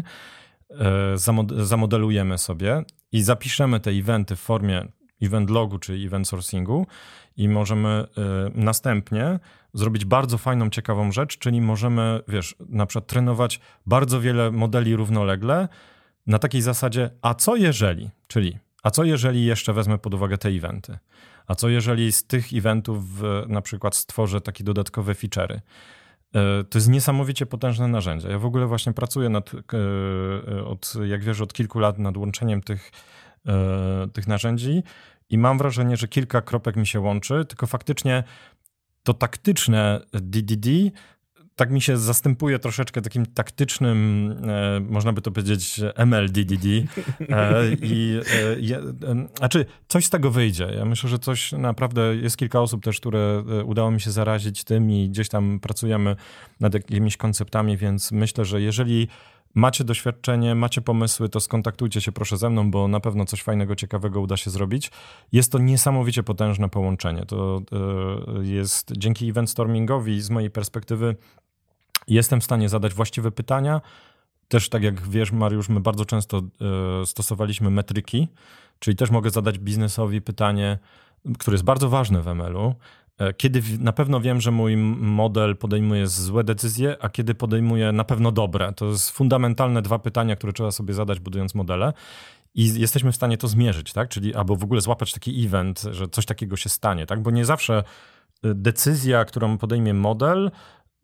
zamodelujemy sobie i zapiszemy te eventy w formie event logu, czy event sourcingu i możemy następnie zrobić bardzo fajną, ciekawą rzecz, czyli możemy, wiesz, na przykład trenować bardzo wiele modeli równolegle na takiej zasadzie, a co jeżeli, czyli a co jeżeli jeszcze wezmę pod uwagę te eventy, a co jeżeli z tych eventów na przykład stworzę takie dodatkowe feature'y. To jest niesamowicie potężne narzędzie. Ja w ogóle właśnie pracuję nad, od, jak wiesz, od kilku lat nad łączeniem tych, tych narzędzi i mam wrażenie, że kilka kropek mi się łączy, tylko faktycznie to taktyczne D D D tak mi się zastępuje troszeczkę takim taktycznym, e, można by to powiedzieć, M L D D D. E, i, e, e, znaczy, coś z tego wyjdzie. Ja myślę, że coś naprawdę, jest kilka osób też, które udało mi się zarazić tym i gdzieś tam pracujemy nad jakimiś konceptami, więc myślę, że jeżeli macie doświadczenie, macie pomysły, to skontaktujcie się proszę ze mną, bo na pewno coś fajnego, ciekawego uda się zrobić. Jest to niesamowicie potężne połączenie. To jest dzięki event stormingowi z mojej perspektywy jestem w stanie zadać właściwe pytania. Też tak jak wiesz, Mariusz, my bardzo często stosowaliśmy metryki, czyli też mogę zadać biznesowi pytanie, które jest bardzo ważne w em el-u. Kiedy na pewno wiem, że mój model podejmuje złe decyzje, a kiedy podejmuje na pewno dobre. To jest fundamentalne dwa pytania, które trzeba sobie zadać, budując modele. I jesteśmy w stanie to zmierzyć, tak? Czyli albo w ogóle złapać taki event, że coś takiego się stanie, tak? Bo nie zawsze decyzja, którą podejmie model,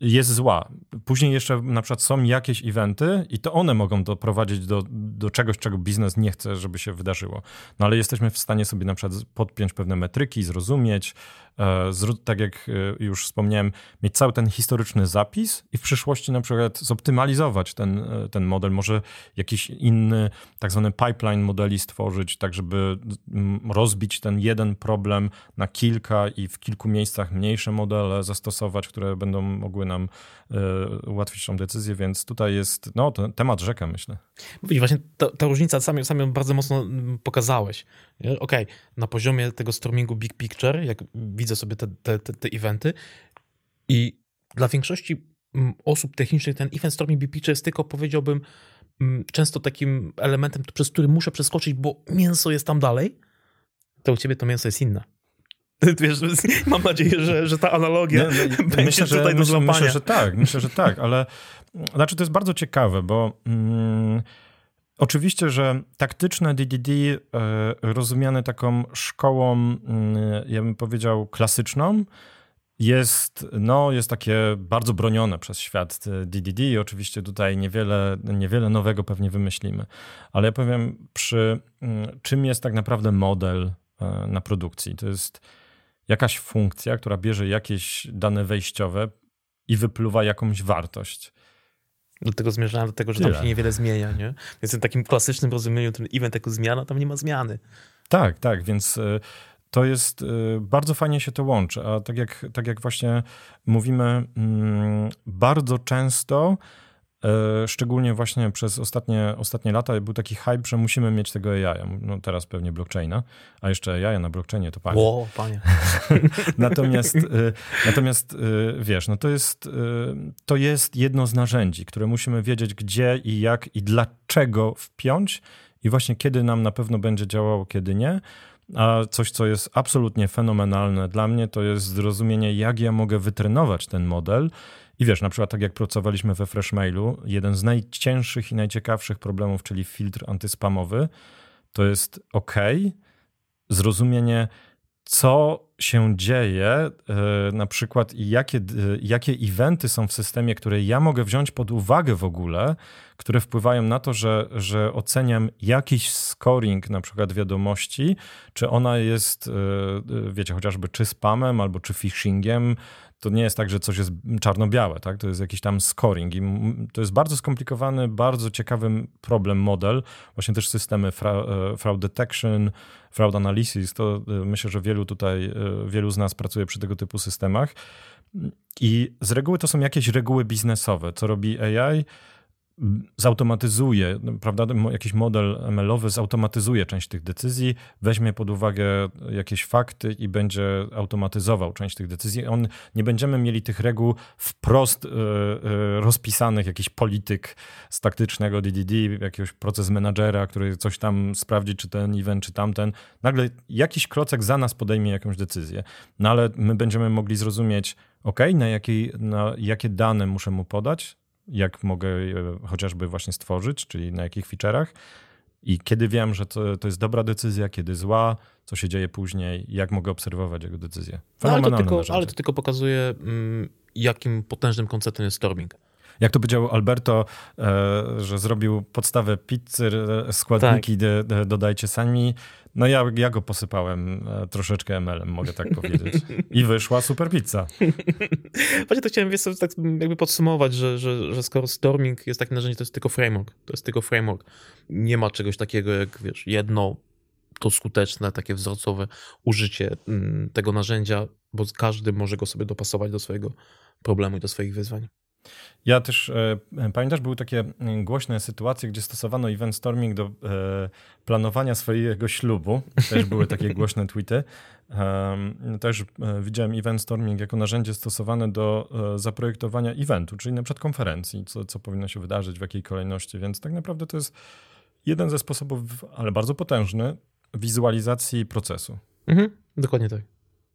jest zła. Później jeszcze na przykład są jakieś eventy i to one mogą doprowadzić do, do czegoś, czego biznes nie chce, żeby się wydarzyło. No ale jesteśmy w stanie sobie na przykład podpiąć pewne metryki, zrozumieć, e, tak jak już wspomniałem, mieć cały ten historyczny zapis i w przyszłości na przykład zoptymalizować ten, ten model, może jakiś inny tak zwany pipeline modeli stworzyć, tak żeby rozbić ten jeden problem na kilka i w kilku miejscach mniejsze modele zastosować, które będą mogły nam y, ułatwić tą decyzję, więc tutaj jest no, to temat rzeka, myślę. Widzisz, właśnie ta, ta różnica, sam, sam ją bardzo mocno pokazałeś. Okej, okay, na poziomie tego stormingu big picture, jak widzę sobie te, te, te, te eventy i dla większości osób technicznych ten event storming big picture jest tylko, powiedziałbym, często takim elementem, przez który muszę przeskoczyć, bo mięso jest tam dalej, to u ciebie to mięso jest inne. Wiesz, mam nadzieję, że, że ta analogia no, no, będzie myślę, że, tutaj do myślę, złapania. myślę, że tak, myślę, że tak, ale znaczy to jest bardzo ciekawe, bo mm, oczywiście, że taktyczne D D D y, rozumiane taką szkołą, y, ja bym powiedział klasyczną, jest, no, jest takie bardzo bronione przez świat D D D i oczywiście tutaj niewiele, niewiele nowego pewnie wymyślimy, ale ja powiem, przy y, czym jest tak naprawdę model y, na produkcji, to jest jakaś funkcja, która bierze jakieś dane wejściowe i wypluwa jakąś wartość. Do tego zmierzałem, do tego, że Tyle. tam się niewiele zmienia, nie? Więc w takim klasycznym rozumieniu ten event jako zmiana, tam nie ma zmiany. Tak, tak, więc to jest, bardzo fajnie się to łączy, a tak jak, tak jak właśnie mówimy, bardzo często, szczególnie właśnie przez ostatnie, ostatnie lata był taki hype, że musimy mieć tego A I. No teraz pewnie blockchaina, a jeszcze A I na blockchainie to panie. Ło, panie. natomiast, natomiast wiesz, no to jest, to jest jedno z narzędzi, które musimy wiedzieć gdzie i jak i dlaczego wpiąć i właśnie kiedy nam na pewno będzie działało, kiedy nie. A coś, co jest absolutnie fenomenalne dla mnie, to jest zrozumienie, jak ja mogę wytrenować ten model. I wiesz, na przykład tak jak pracowaliśmy we Freshmailu, jeden z najcięższych i najciekawszych problemów, czyli filtr antyspamowy, to jest OK, zrozumienie, co się dzieje, yy, na przykład i jakie, yy, jakie eventy są w systemie, które ja mogę wziąć pod uwagę w ogóle, które wpływają na to, że, że oceniam jakiś scoring, na przykład wiadomości, czy ona jest, yy, wiecie, chociażby czy spamem, albo czy phishingiem. To nie jest tak, że coś jest czarno-białe, tak? To jest jakiś tam scoring i to jest bardzo skomplikowany, bardzo ciekawy problem, model. Właśnie też systemy fra, fraud detection, fraud analysis, to myślę, że wielu tutaj, wielu z nas pracuje przy tego typu systemach. I z reguły to są jakieś reguły biznesowe. Co robi A I? Zautomatyzuje, prawda, jakiś model M L-owy zautomatyzuje część tych decyzji, weźmie pod uwagę jakieś fakty i będzie automatyzował część tych decyzji. On, nie będziemy mieli tych reguł wprost y, y, rozpisanych, jakiś polityk z taktycznego D D D, jakiegoś proces menadżera, który coś tam sprawdzi, czy ten event, czy tamten. Nagle jakiś klocek za nas podejmie jakąś decyzję. No ale my będziemy mogli zrozumieć, ok, na, jakiej, na jakie dane muszę mu podać, jak mogę je chociażby właśnie stworzyć, czyli na jakich feature'ach i kiedy wiem, że to, to jest dobra decyzja, kiedy zła, co się dzieje później, jak mogę obserwować jego decyzję. No, ale, to tylko, ale to tylko pokazuje, mm, jakim potężnym konceptem jest storming. Jak to powiedział Alberto, e, że zrobił podstawę pizzy, składniki tak. de, de, dodajcie sami. No ja, ja go posypałem e, troszeczkę M L-em, mogę tak powiedzieć. I wyszła super pizza. Właśnie to chciałem wiesz, tak jakby podsumować, że, że, że skoro storming jest takie narzędzie, to jest tylko framework. To jest tylko framework. Nie ma czegoś takiego jak, wiesz, jedno to skuteczne, takie wzorcowe użycie mm, tego narzędzia, bo każdy może go sobie dopasować do swojego problemu i do swoich wyzwań. Ja też, e, pamiętasz, były takie głośne sytuacje, gdzie stosowano event storming do e, planowania swojego ślubu. Też były takie głośne tweety. E, też e, widziałem event storming jako narzędzie stosowane do e, zaprojektowania eventu, czyli na przykład konferencji, co, co powinno się wydarzyć, w jakiej kolejności, więc tak naprawdę to jest jeden ze sposobów, ale bardzo potężny, wizualizacji procesu. Mhm, dokładnie tak.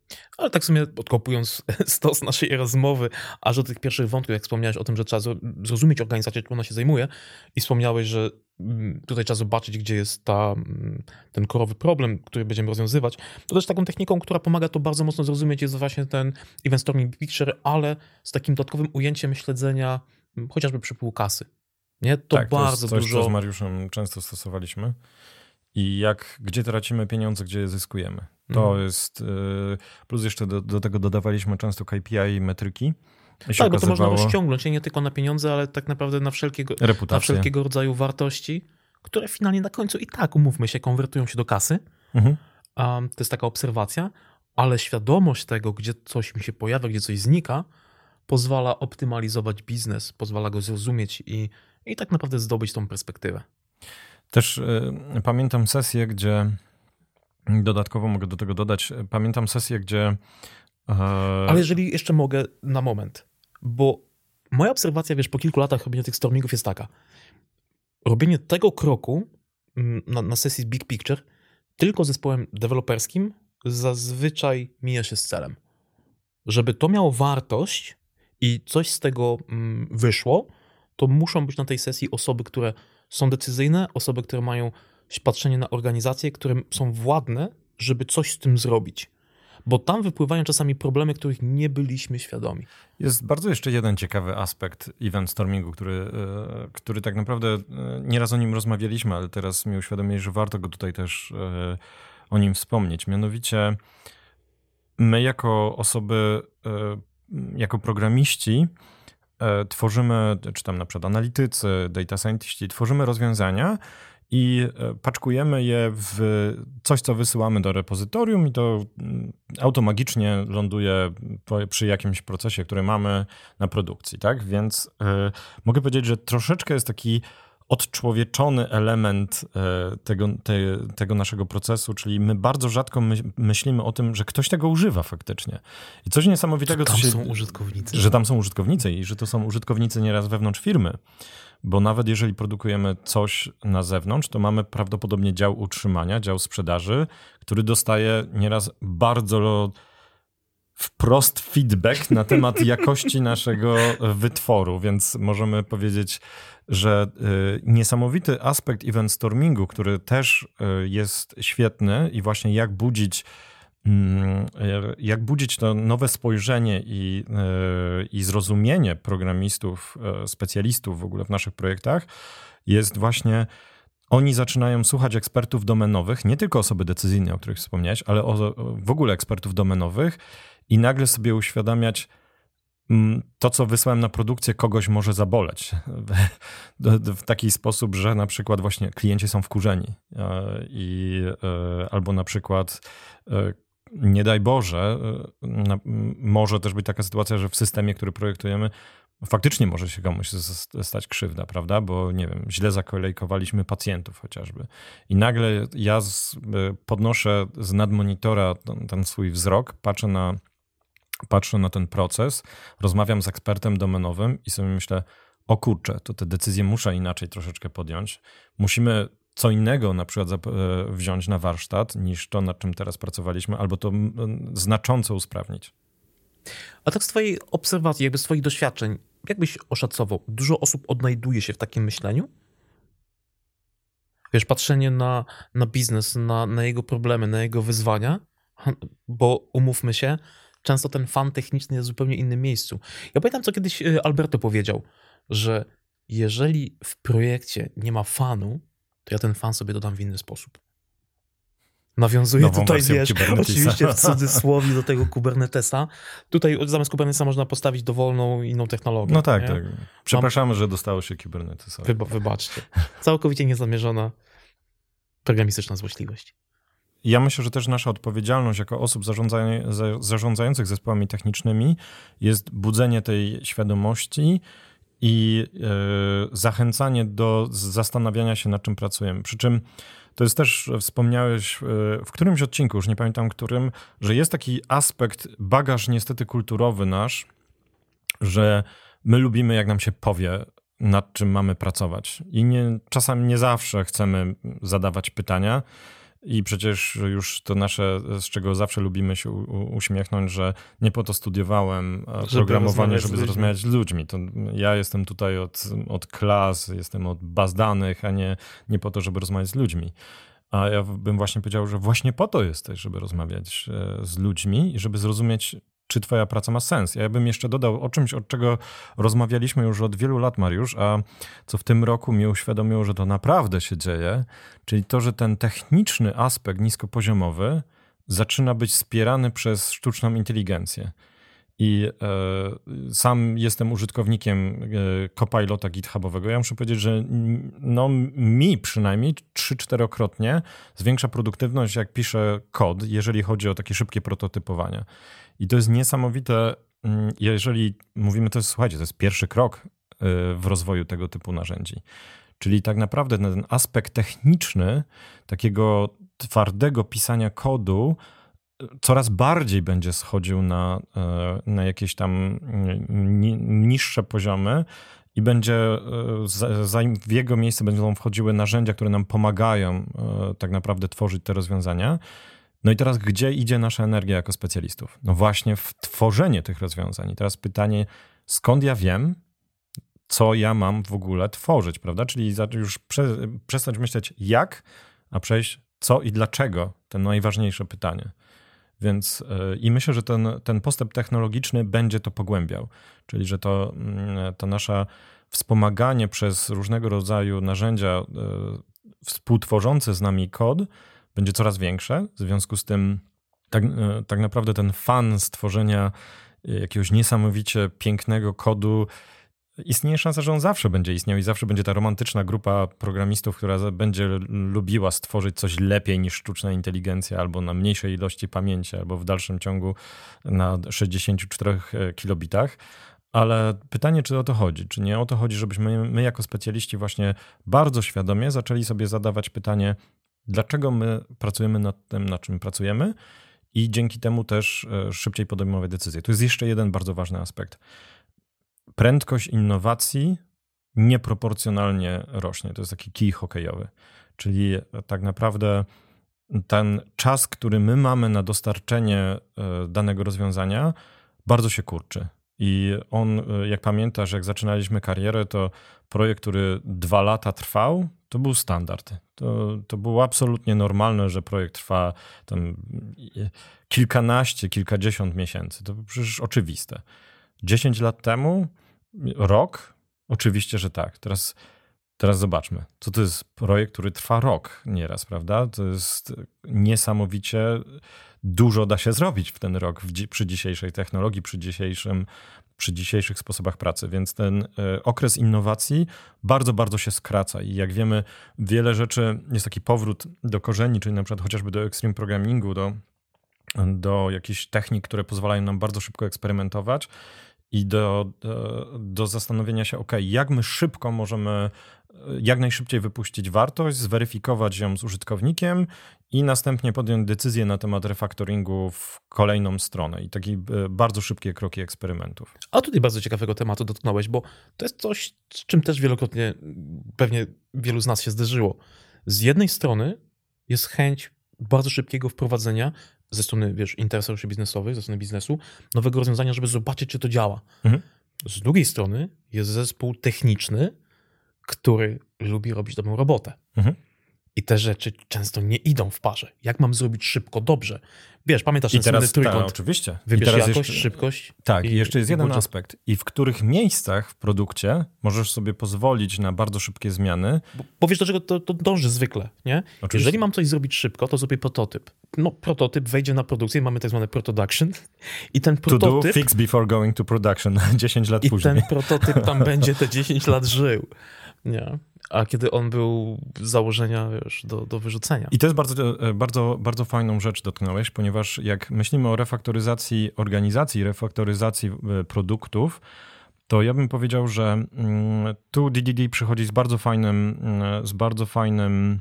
Ale tak w sumie odkopując stos naszej rozmowy, aż do tych pierwszych wątków, jak wspomniałeś o tym, że trzeba zrozumieć organizację, czym ona się zajmuje i wspomniałeś, że tutaj trzeba zobaczyć, gdzie jest ta, ten korowy problem, który będziemy rozwiązywać, to też taką techniką, która pomaga to bardzo mocno zrozumieć, jest właśnie ten Event Storming Picture, ale z takim dodatkowym ujęciem śledzenia chociażby przepływu kasy. Nie? To tak, bardzo to jest coś, dużo... co z Mariuszem często stosowaliśmy. I jak, gdzie tracimy pieniądze, gdzie je zyskujemy. To mm. jest, plus jeszcze do, do tego dodawaliśmy często K P I i metryki. I tak, bo to okazywało... można rozciągnąć, nie tylko na pieniądze, ale tak naprawdę na wszelkiego, na wszelkiego rodzaju wartości, które finalnie na końcu i tak, umówmy się, konwertują się do kasy. Mhm. Um, to jest taka obserwacja, ale świadomość tego, gdzie coś mi się pojawia, gdzie coś znika, pozwala optymalizować biznes, pozwala go zrozumieć i, i tak naprawdę zdobyć tą perspektywę. Też y, pamiętam sesję, gdzie dodatkowo mogę do tego dodać, pamiętam sesję, gdzie... Y... Ale jeżeli jeszcze mogę na moment, bo moja obserwacja, wiesz, po kilku latach robienia tych stormingów jest taka. Robienie tego kroku na, na sesji Big Picture tylko zespołem deweloperskim zazwyczaj mija się z celem. Żeby to miało wartość i coś z tego wyszło, to muszą być na tej sesji osoby, które są decyzyjne, osoby, które mają patrzenie na organizacje, które są władne, żeby coś z tym zrobić. Bo tam wypływają czasami problemy, których nie byliśmy świadomi. Jest bardzo jeszcze jeden ciekawy aspekt event stormingu, który, który tak naprawdę nieraz o nim rozmawialiśmy, ale teraz mi uświadomiłeś, że warto go tutaj też o nim wspomnieć. Mianowicie my jako osoby, jako programiści tworzymy, czy tam na przykład analitycy, data scientiści, tworzymy rozwiązania i paczkujemy je w coś, co wysyłamy do repozytorium i to automagicznie ląduje przy jakimś procesie, który mamy na produkcji, tak? Więc y, mogę powiedzieć, że troszeczkę jest taki odczłowieczony element tego, te, tego naszego procesu, czyli my bardzo rzadko my, myślimy o tym, że ktoś tego używa faktycznie. I coś niesamowitego, że tam co się, są użytkownicy. Że tam są użytkownicy i że to są użytkownicy nieraz wewnątrz firmy. Bo nawet jeżeli produkujemy coś na zewnątrz, to mamy prawdopodobnie dział utrzymania, dział sprzedaży, który dostaje nieraz bardzo wprost feedback na temat jakości naszego wytworu, więc możemy powiedzieć, że niesamowity aspekt event stormingu, który też jest świetny i właśnie jak budzić jak budzić to nowe spojrzenie i, i zrozumienie programistów, specjalistów w ogóle w naszych projektach, jest właśnie oni zaczynają słuchać ekspertów domenowych, nie tylko osoby decyzyjne, o których wspomniałeś, ale o, w ogóle ekspertów domenowych i nagle sobie uświadamiać, to, co wysłałem na produkcję, kogoś może zaboleć w taki sposób, że na przykład właśnie klienci są wkurzeni i albo na przykład nie daj Boże, może też być taka sytuacja, że w systemie, który projektujemy, faktycznie może się komuś stać krzywda, prawda? Bo nie wiem, źle zakolejkowaliśmy pacjentów chociażby. I nagle ja z, podnoszę z nadmonitora ten, ten swój wzrok, patrzę na, patrzę na ten proces, rozmawiam z ekspertem domenowym i sobie myślę, o kurczę, to te decyzje muszę inaczej troszeczkę podjąć. Musimy co innego na przykład wziąć na warsztat niż to, nad czym teraz pracowaliśmy, albo to znacząco usprawnić. A tak z twojej obserwacji, jakby z twoich doświadczeń, jak byś oszacował? Dużo osób odnajduje się w takim myśleniu? Wiesz, patrzenie na, na biznes, na, na jego problemy, na jego wyzwania, bo umówmy się, często ten fan techniczny jest w zupełnie innym miejscu. Ja pamiętam, co kiedyś Alberto powiedział, że jeżeli w projekcie nie ma fanu, to ja ten fan sobie dodam w inny sposób. Nawiązuję Nową tutaj, wiesz, oczywiście w cudzysłowie do tego Kubernetesa. Tutaj zamiast Kubernetesa można postawić dowolną inną technologię. No tak, nie? tak. Przepraszamy, Mam... że dostało się Kubernetesa. Wyba, wybaczcie. Całkowicie niezamierzona programistyczna złośliwość. Ja myślę, że też nasza odpowiedzialność jako osób zarządzających zespołami technicznymi jest budzenie tej świadomości i yy, zachęcanie do zastanawiania się, nad czym pracujemy. Przy czym to jest też, wspomniałeś w którymś odcinku, już nie pamiętam którym, że jest taki aspekt, bagaż niestety kulturowy nasz, że my lubimy, jak nam się powie, nad czym mamy pracować. I nie, czasami nie zawsze chcemy zadawać pytania I przecież już to nasze, z czego zawsze lubimy się u, uśmiechnąć, że nie po to studiowałem żeby programowanie, żeby rozmawiać z ludźmi. To ja jestem tutaj od, od klas, jestem od baz danych, a nie, nie po to, żeby rozmawiać z ludźmi. A ja bym właśnie powiedział, że właśnie po to jesteś, żeby rozmawiać z ludźmi i żeby zrozumieć, czy twoja praca ma sens. Ja bym jeszcze dodał o czymś, od czego rozmawialiśmy już od wielu lat, Mariusz, a co w tym roku mnie uświadomiło, że to naprawdę się dzieje, czyli to, że ten techniczny aspekt niskopoziomowy zaczyna być wspierany przez sztuczną inteligencję. I e, sam jestem użytkownikiem e, Copilota GitHubowego. Ja muszę powiedzieć, że no, mi przynajmniej trzy-czterokrotnie zwiększa produktywność, jak piszę kod, jeżeli chodzi o takie szybkie prototypowanie. I to jest niesamowite, jeżeli mówimy, to jest, słuchajcie, to jest pierwszy krok w rozwoju tego typu narzędzi. Czyli tak naprawdę ten aspekt techniczny takiego twardego pisania kodu coraz bardziej będzie schodził na, na jakieś tam niższe poziomy i będzie w jego miejsce będą wchodziły narzędzia, które nam pomagają tak naprawdę tworzyć te rozwiązania. No i teraz gdzie idzie nasza energia jako specjalistów? No właśnie w tworzenie tych rozwiązań. I teraz pytanie, skąd ja wiem, co ja mam w ogóle tworzyć, prawda? Czyli już prze, przestać myśleć jak, a przejść co i dlaczego. To najważniejsze pytanie. Więc yy, i myślę, że ten, ten postęp technologiczny będzie to pogłębiał. Czyli, że to, yy, to nasze wspomaganie przez różnego rodzaju narzędzia yy, współtworzące z nami kod będzie coraz większe. W związku z tym tak, tak naprawdę ten fan stworzenia jakiegoś niesamowicie pięknego kodu, istnieje szansa, że on zawsze będzie istniał i zawsze będzie ta romantyczna grupa programistów, która będzie lubiła stworzyć coś lepiej niż sztuczna inteligencja albo na mniejszej ilości pamięci, albo w dalszym ciągu na sześćdziesięciu czterech kilobitach. Ale pytanie, czy o to chodzi? Czy nie o to chodzi, żebyśmy my jako specjaliści właśnie bardzo świadomie zaczęli sobie zadawać pytanie, dlaczego my pracujemy nad tym, nad czym pracujemy i dzięki temu też szybciej podejmować decyzje. To jest jeszcze jeden bardzo ważny aspekt. Prędkość innowacji nieproporcjonalnie rośnie. To jest taki kij hokejowy. Czyli tak naprawdę ten czas, który my mamy na dostarczenie danego rozwiązania, bardzo się kurczy. I on, jak pamiętasz, jak zaczynaliśmy karierę, to projekt, który dwa lata trwał, to był standard. To, to było absolutnie normalne, że projekt trwa tam kilkanaście, kilkadziesiąt miesięcy. To przecież oczywiste. Dziesięć lat temu, rok? Oczywiście, że tak. Teraz, teraz zobaczmy, co to jest projekt, który trwa rok nieraz, prawda? To jest niesamowicie dużo da się zrobić w ten rok w, przy dzisiejszej technologii, przy dzisiejszym przy dzisiejszych sposobach pracy, więc ten y, okres innowacji bardzo, bardzo się skraca i jak wiemy, wiele rzeczy, jest taki powrót do korzeni, czyli na przykład chociażby do extreme programmingu, do, do jakichś technik, które pozwalają nam bardzo szybko eksperymentować i do, do, do zastanowienia się, ok, jak my szybko możemy jak najszybciej wypuścić wartość, zweryfikować ją z użytkownikiem i następnie podjąć decyzję na temat refaktoringu w kolejną stronę i takie bardzo szybkie kroki eksperymentów. A tutaj bardzo ciekawego tematu dotknąłeś, bo to jest coś, z czym też wielokrotnie pewnie wielu z nas się zderzyło. Z jednej strony jest chęć bardzo szybkiego wprowadzenia ze strony, wiesz, interesariuszy biznesowych, ze strony biznesu, nowego rozwiązania, żeby zobaczyć, czy to działa. Mhm. Z drugiej strony jest zespół techniczny, który lubi robić dobrą robotę. Mhm. I te rzeczy często nie idą w parze. Jak mam zrobić szybko, dobrze? Wiesz, pamiętasz ten słynny trójkąt? Tak, oczywiście. Wybierz I teraz jakość, jeszcze, szybkość. Tak, i jeszcze jest i jeden budżet. aspekt. I w których miejscach w produkcie możesz sobie pozwolić na bardzo szybkie zmiany. Bo, bo wiesz, do czego to, to dąży zwykle, nie? Oczywiście. Jeżeli mam coś zrobić szybko, to zrobię prototyp. No, prototyp wejdzie na produkcję, mamy tak zwany production i ten prototyp... To do, fix before going to production, dziesięć lat i później. I ten prototyp tam będzie te dziesięć lat żył. Nie. A kiedy on był z założenia, wiesz, do, do wyrzucenia. I to jest bardzo, bardzo, bardzo fajną rzecz dotknąłeś, ponieważ jak myślimy o refaktoryzacji organizacji, refaktoryzacji produktów, to ja bym powiedział, że tu D D D przychodzi z bardzo fajnym, z bardzo fajnym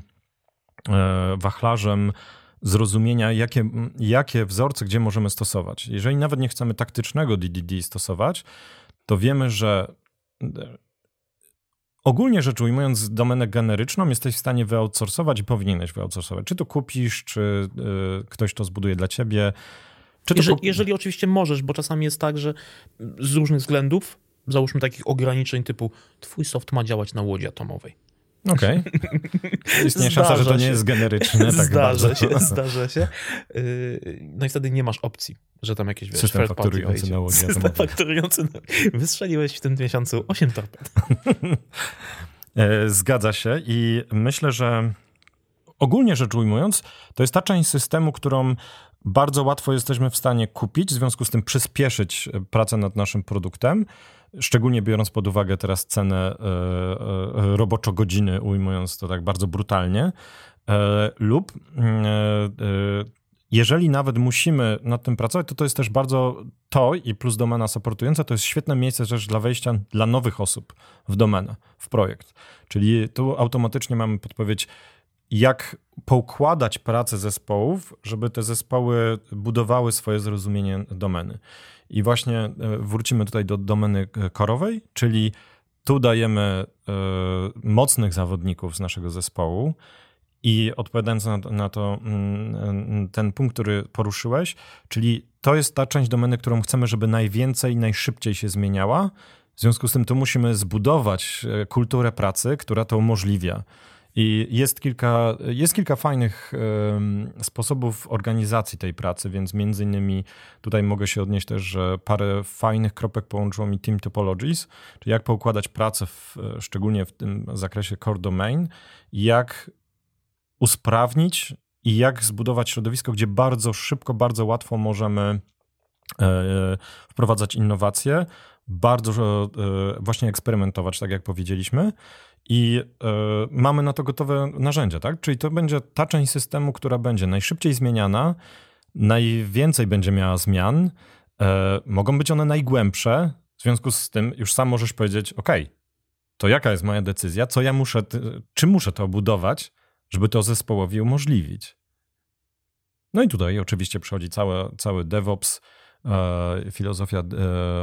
wachlarzem zrozumienia, jakie, jakie wzorce gdzie możemy stosować. Jeżeli nawet nie chcemy taktycznego D D D stosować, to wiemy, że ogólnie rzecz ujmując, domenę generyczną jesteś w stanie wyoutsourcować i powinieneś wyoutsourcować. Czy to kupisz, czy y, ktoś to zbuduje dla ciebie. Czy to jeżeli, kup... jeżeli oczywiście możesz, bo czasami jest tak, że z różnych względów, załóżmy takich ograniczeń typu twój soft ma działać na łodzi atomowej. Okej. Okay. Istnieje szansa, że to nie jest generyczne. Tak zdarza bardzo. się, zdarza się. No i wtedy nie masz opcji, że tam jakieś, wiesz, system fakturujący na łodzi System atomowej. fakturujący na... Wystrzeliłeś w tym miesiącu osiem torped. Zgadza się i myślę, że ogólnie rzecz ujmując, to jest ta część systemu, którą bardzo łatwo jesteśmy w stanie kupić, w związku z tym przyspieszyć pracę nad naszym produktem, szczególnie biorąc pod uwagę teraz cenę e, e, roboczo-godziny, ujmując to tak bardzo brutalnie, e, lub e, e, jeżeli nawet musimy nad tym pracować, to to jest też bardzo to i plus domena supportująca, to jest świetne miejsce też dla wejścia dla nowych osób w domenę, w projekt. Czyli tu automatycznie mamy podpowiedź, jak poukładać pracę zespołów, żeby te zespoły budowały swoje zrozumienie domeny. I właśnie wrócimy tutaj do domeny korowej, czyli tu dajemy y, mocnych zawodników z naszego zespołu i odpowiadając na, na to, y, ten punkt, który poruszyłeś, czyli to jest ta część domeny, którą chcemy, żeby najwięcej, najszybciej się zmieniała. W związku z tym tu musimy zbudować kulturę pracy, która to umożliwia. I jest kilka, jest kilka fajnych y, sposobów organizacji tej pracy, więc między innymi tutaj mogę się odnieść też, że parę fajnych kropek połączyło mi Team Topologies, czyli jak poukładać pracę, w, szczególnie w tym zakresie core domain, jak usprawnić i jak zbudować środowisko, gdzie bardzo szybko, bardzo łatwo możemy y, wprowadzać innowacje, bardzo y, właśnie eksperymentować, tak jak powiedzieliśmy. I y, mamy na to gotowe narzędzia, tak? Czyli to będzie ta część systemu, która będzie najszybciej zmieniana, najwięcej będzie miała zmian, y, mogą być one najgłębsze, w związku z tym już sam możesz powiedzieć, ok, to jaka jest moja decyzja, co ja muszę, czy muszę to budować, żeby to zespołowi umożliwić. No i tutaj oczywiście przychodzi cały, cały DevOps, y, filozofia y,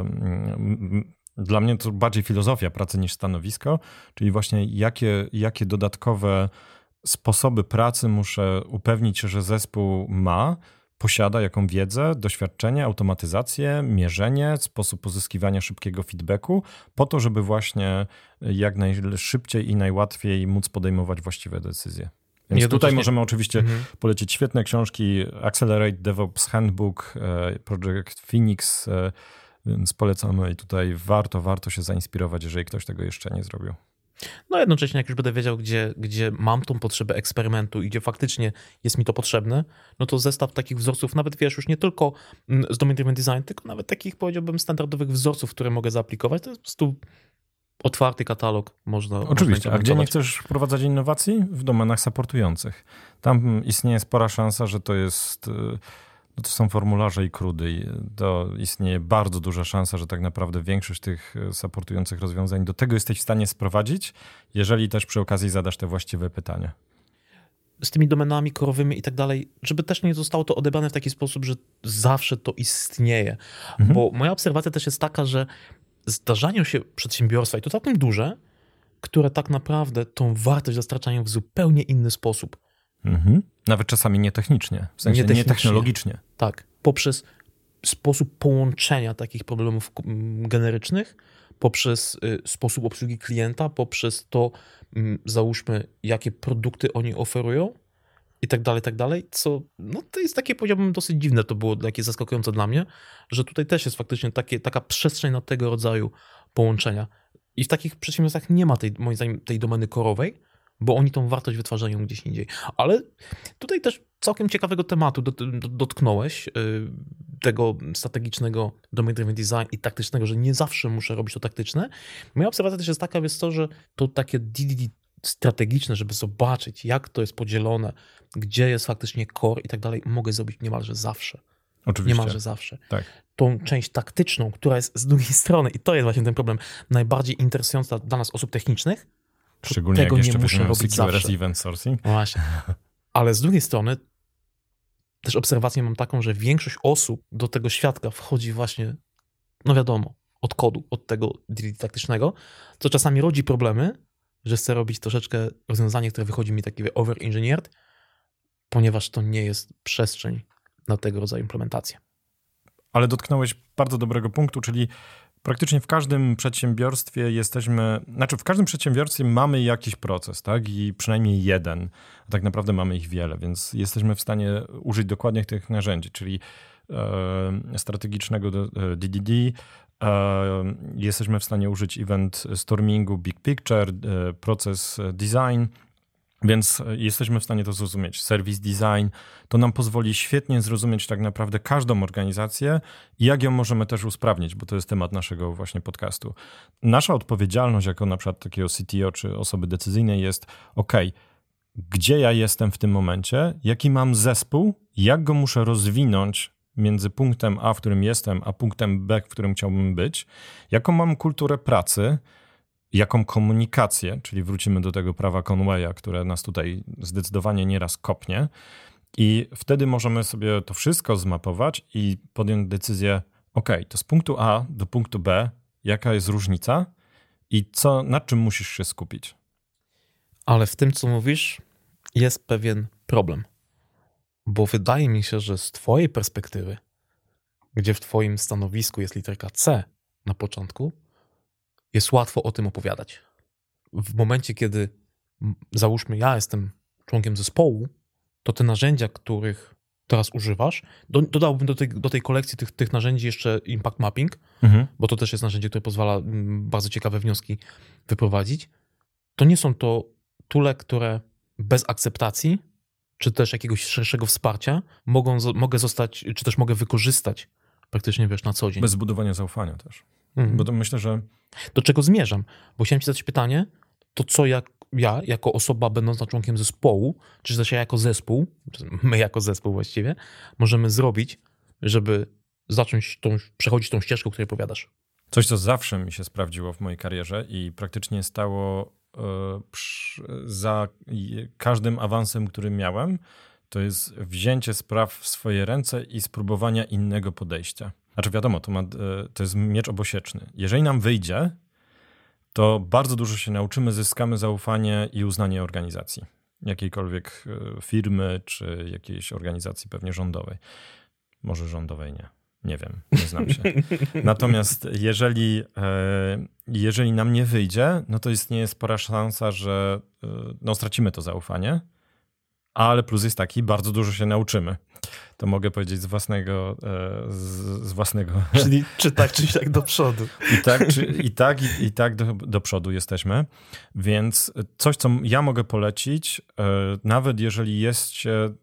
y, Dla mnie to bardziej filozofia pracy niż stanowisko, czyli właśnie jakie, jakie dodatkowe sposoby pracy muszę upewnić się, że zespół ma, posiada, jaką wiedzę, doświadczenie, automatyzację, mierzenie, sposób pozyskiwania szybkiego feedbacku, po to, żeby właśnie jak najszybciej i najłatwiej móc podejmować właściwe decyzje. Więc ja tutaj możemy oczywiście mhm. polecić świetne książki, Accelerate DevOps Handbook, Project Phoenix, więc polecamy i tutaj warto, warto się zainspirować, jeżeli ktoś tego jeszcze nie zrobił. No jednocześnie jak już będę wiedział, gdzie, gdzie mam tą potrzebę eksperymentu i gdzie faktycznie jest mi to potrzebne, no to zestaw takich wzorców, nawet wiesz, już nie tylko z Domain Driven Design, tylko nawet takich, powiedziałbym, standardowych wzorców, które mogę zaaplikować, to jest po prostu otwarty katalog. Można. Oczywiście, można a gdzie nie chcesz wprowadzać innowacji? W domenach supportujących. Tam istnieje spora szansa, że to jest... No to są formularze i krudy i to istnieje bardzo duża szansa, że tak naprawdę większość tych supportujących rozwiązań do tego jesteś w stanie sprowadzić, jeżeli też przy okazji zadasz te właściwe pytania. Z tymi domenami korowymi i tak dalej, żeby też nie zostało to odebrane w taki sposób, że zawsze to istnieje. Mhm. Bo moja obserwacja też jest taka, że zdarzają się przedsiębiorstwa, i to całkiem duże, które tak naprawdę tą wartość dostarczają w zupełnie inny sposób. Mhm. Nawet czasami nietechnicznie, w sensie nie technologicznie. Tak, poprzez sposób połączenia takich problemów generycznych, poprzez y, sposób obsługi klienta, poprzez to, y, załóżmy, jakie produkty oni oferują i tak dalej, tak dalej, co no to jest takie, powiedziałbym, dosyć dziwne to było, takie zaskakujące dla mnie, że tutaj też jest faktycznie takie, taka przestrzeń na tego rodzaju połączenia. I w takich przedsiębiorstwach nie ma tej, moim zdaniem, tej domeny korowej, bo oni tą wartość wytwarzają gdzieś indziej. Ale tutaj też całkiem ciekawego tematu dotknąłeś, tego strategicznego Domain Driven Design i taktycznego, że nie zawsze muszę robić to taktyczne. Moja obserwacja też jest taka, jest to, że to takie D D D strategiczne, żeby zobaczyć, jak to jest podzielone, gdzie jest faktycznie core i tak dalej, mogę zrobić niemalże zawsze. Oczywiście. Niemalże zawsze. Tak. Tą część taktyczną, która jest z drugiej strony, i to jest właśnie ten problem, najbardziej interesująca dla nas osób technicznych, szczególnie tego jak jeszcze nie muszę robić zawsze. Event sourcing. No właśnie. Ale z drugiej strony też obserwację mam taką, że większość osób do tego świadka wchodzi właśnie, no wiadomo, od kodu, od tego D D D taktycznego, co czasami rodzi problemy, że chcę robić troszeczkę rozwiązanie, które wychodzi mi takie over-engineered, ponieważ to nie jest przestrzeń na tego rodzaju implementację. Ale dotknąłeś bardzo dobrego punktu, czyli praktycznie w każdym przedsiębiorstwie jesteśmy, znaczy w każdym przedsiębiorstwie mamy jakiś proces, tak? I przynajmniej jeden, a tak naprawdę mamy ich wiele, więc jesteśmy w stanie użyć dokładnie tych narzędzi, czyli e, strategicznego D D D, e, jesteśmy w stanie użyć event stormingu, big picture, e, proces design, więc jesteśmy w stanie to zrozumieć. Service design to nam pozwoli świetnie zrozumieć tak naprawdę każdą organizację i jak ją możemy też usprawnić, bo to jest temat naszego właśnie podcastu. Nasza odpowiedzialność jako na przykład takiego C T O czy osoby decyzyjnej jest ok, gdzie ja jestem w tym momencie, jaki mam zespół, jak go muszę rozwinąć między punktem A, w którym jestem, a punktem B, w którym chciałbym być, jaką mam kulturę pracy, jaką komunikację, czyli wrócimy do tego prawa Conwaya, które nas tutaj zdecydowanie nieraz kopnie i wtedy możemy sobie to wszystko zmapować i podjąć decyzję, ok, to z punktu A do punktu B, jaka jest różnica i co, nad czym musisz się skupić. Ale w tym, co mówisz, jest pewien problem, bo wydaje mi się, że z twojej perspektywy, gdzie w twoim stanowisku jest literka C na początku, jest łatwo o tym opowiadać. W momencie, kiedy załóżmy, ja jestem członkiem zespołu, to te narzędzia, których teraz używasz, do, dodałbym do tej, do tej kolekcji tych, tych narzędzi jeszcze impact mapping, mhm. bo to też jest narzędzie, które pozwala bardzo ciekawe wnioski wyprowadzić. To nie są to toole, które bez akceptacji, czy też jakiegoś szerszego wsparcia mogą, mogę zostać, czy też mogę wykorzystać praktycznie, wiesz, na co dzień. Bez zbudowania zaufania też. Mhm. Bo to myślę, że... Do czego zmierzam? Bo chciałem ci zadać pytanie, to co jak ja, jako osoba będąca członkiem zespołu, czy też ja jako zespół, my jako zespół właściwie, możemy zrobić, żeby zacząć tą, przechodzić tą ścieżkę, o której opowiadasz? Coś, co zawsze mi się sprawdziło w mojej karierze i praktycznie stało y, przy, za każdym awansem, który miałem, to jest wzięcie spraw w swoje ręce i spróbowania innego podejścia. Znaczy wiadomo, to, ma, to jest miecz obosieczny. Jeżeli nam wyjdzie, to bardzo dużo się nauczymy, zyskamy zaufanie i uznanie organizacji. Jakiejkolwiek firmy, czy jakiejś organizacji pewnie rządowej. Może rządowej nie. Nie wiem, nie znam się. Natomiast jeżeli, jeżeli nam nie wyjdzie, no to istnieje spora szansa, że no, stracimy to zaufanie, ale plus jest taki, bardzo dużo się nauczymy. To mogę powiedzieć z własnego... Z, z własnego. Czyli czy tak, czy tak do przodu. I tak, czy, i tak, i, i tak do, do przodu jesteśmy. Więc coś, co ja mogę polecić, nawet jeżeli jest się,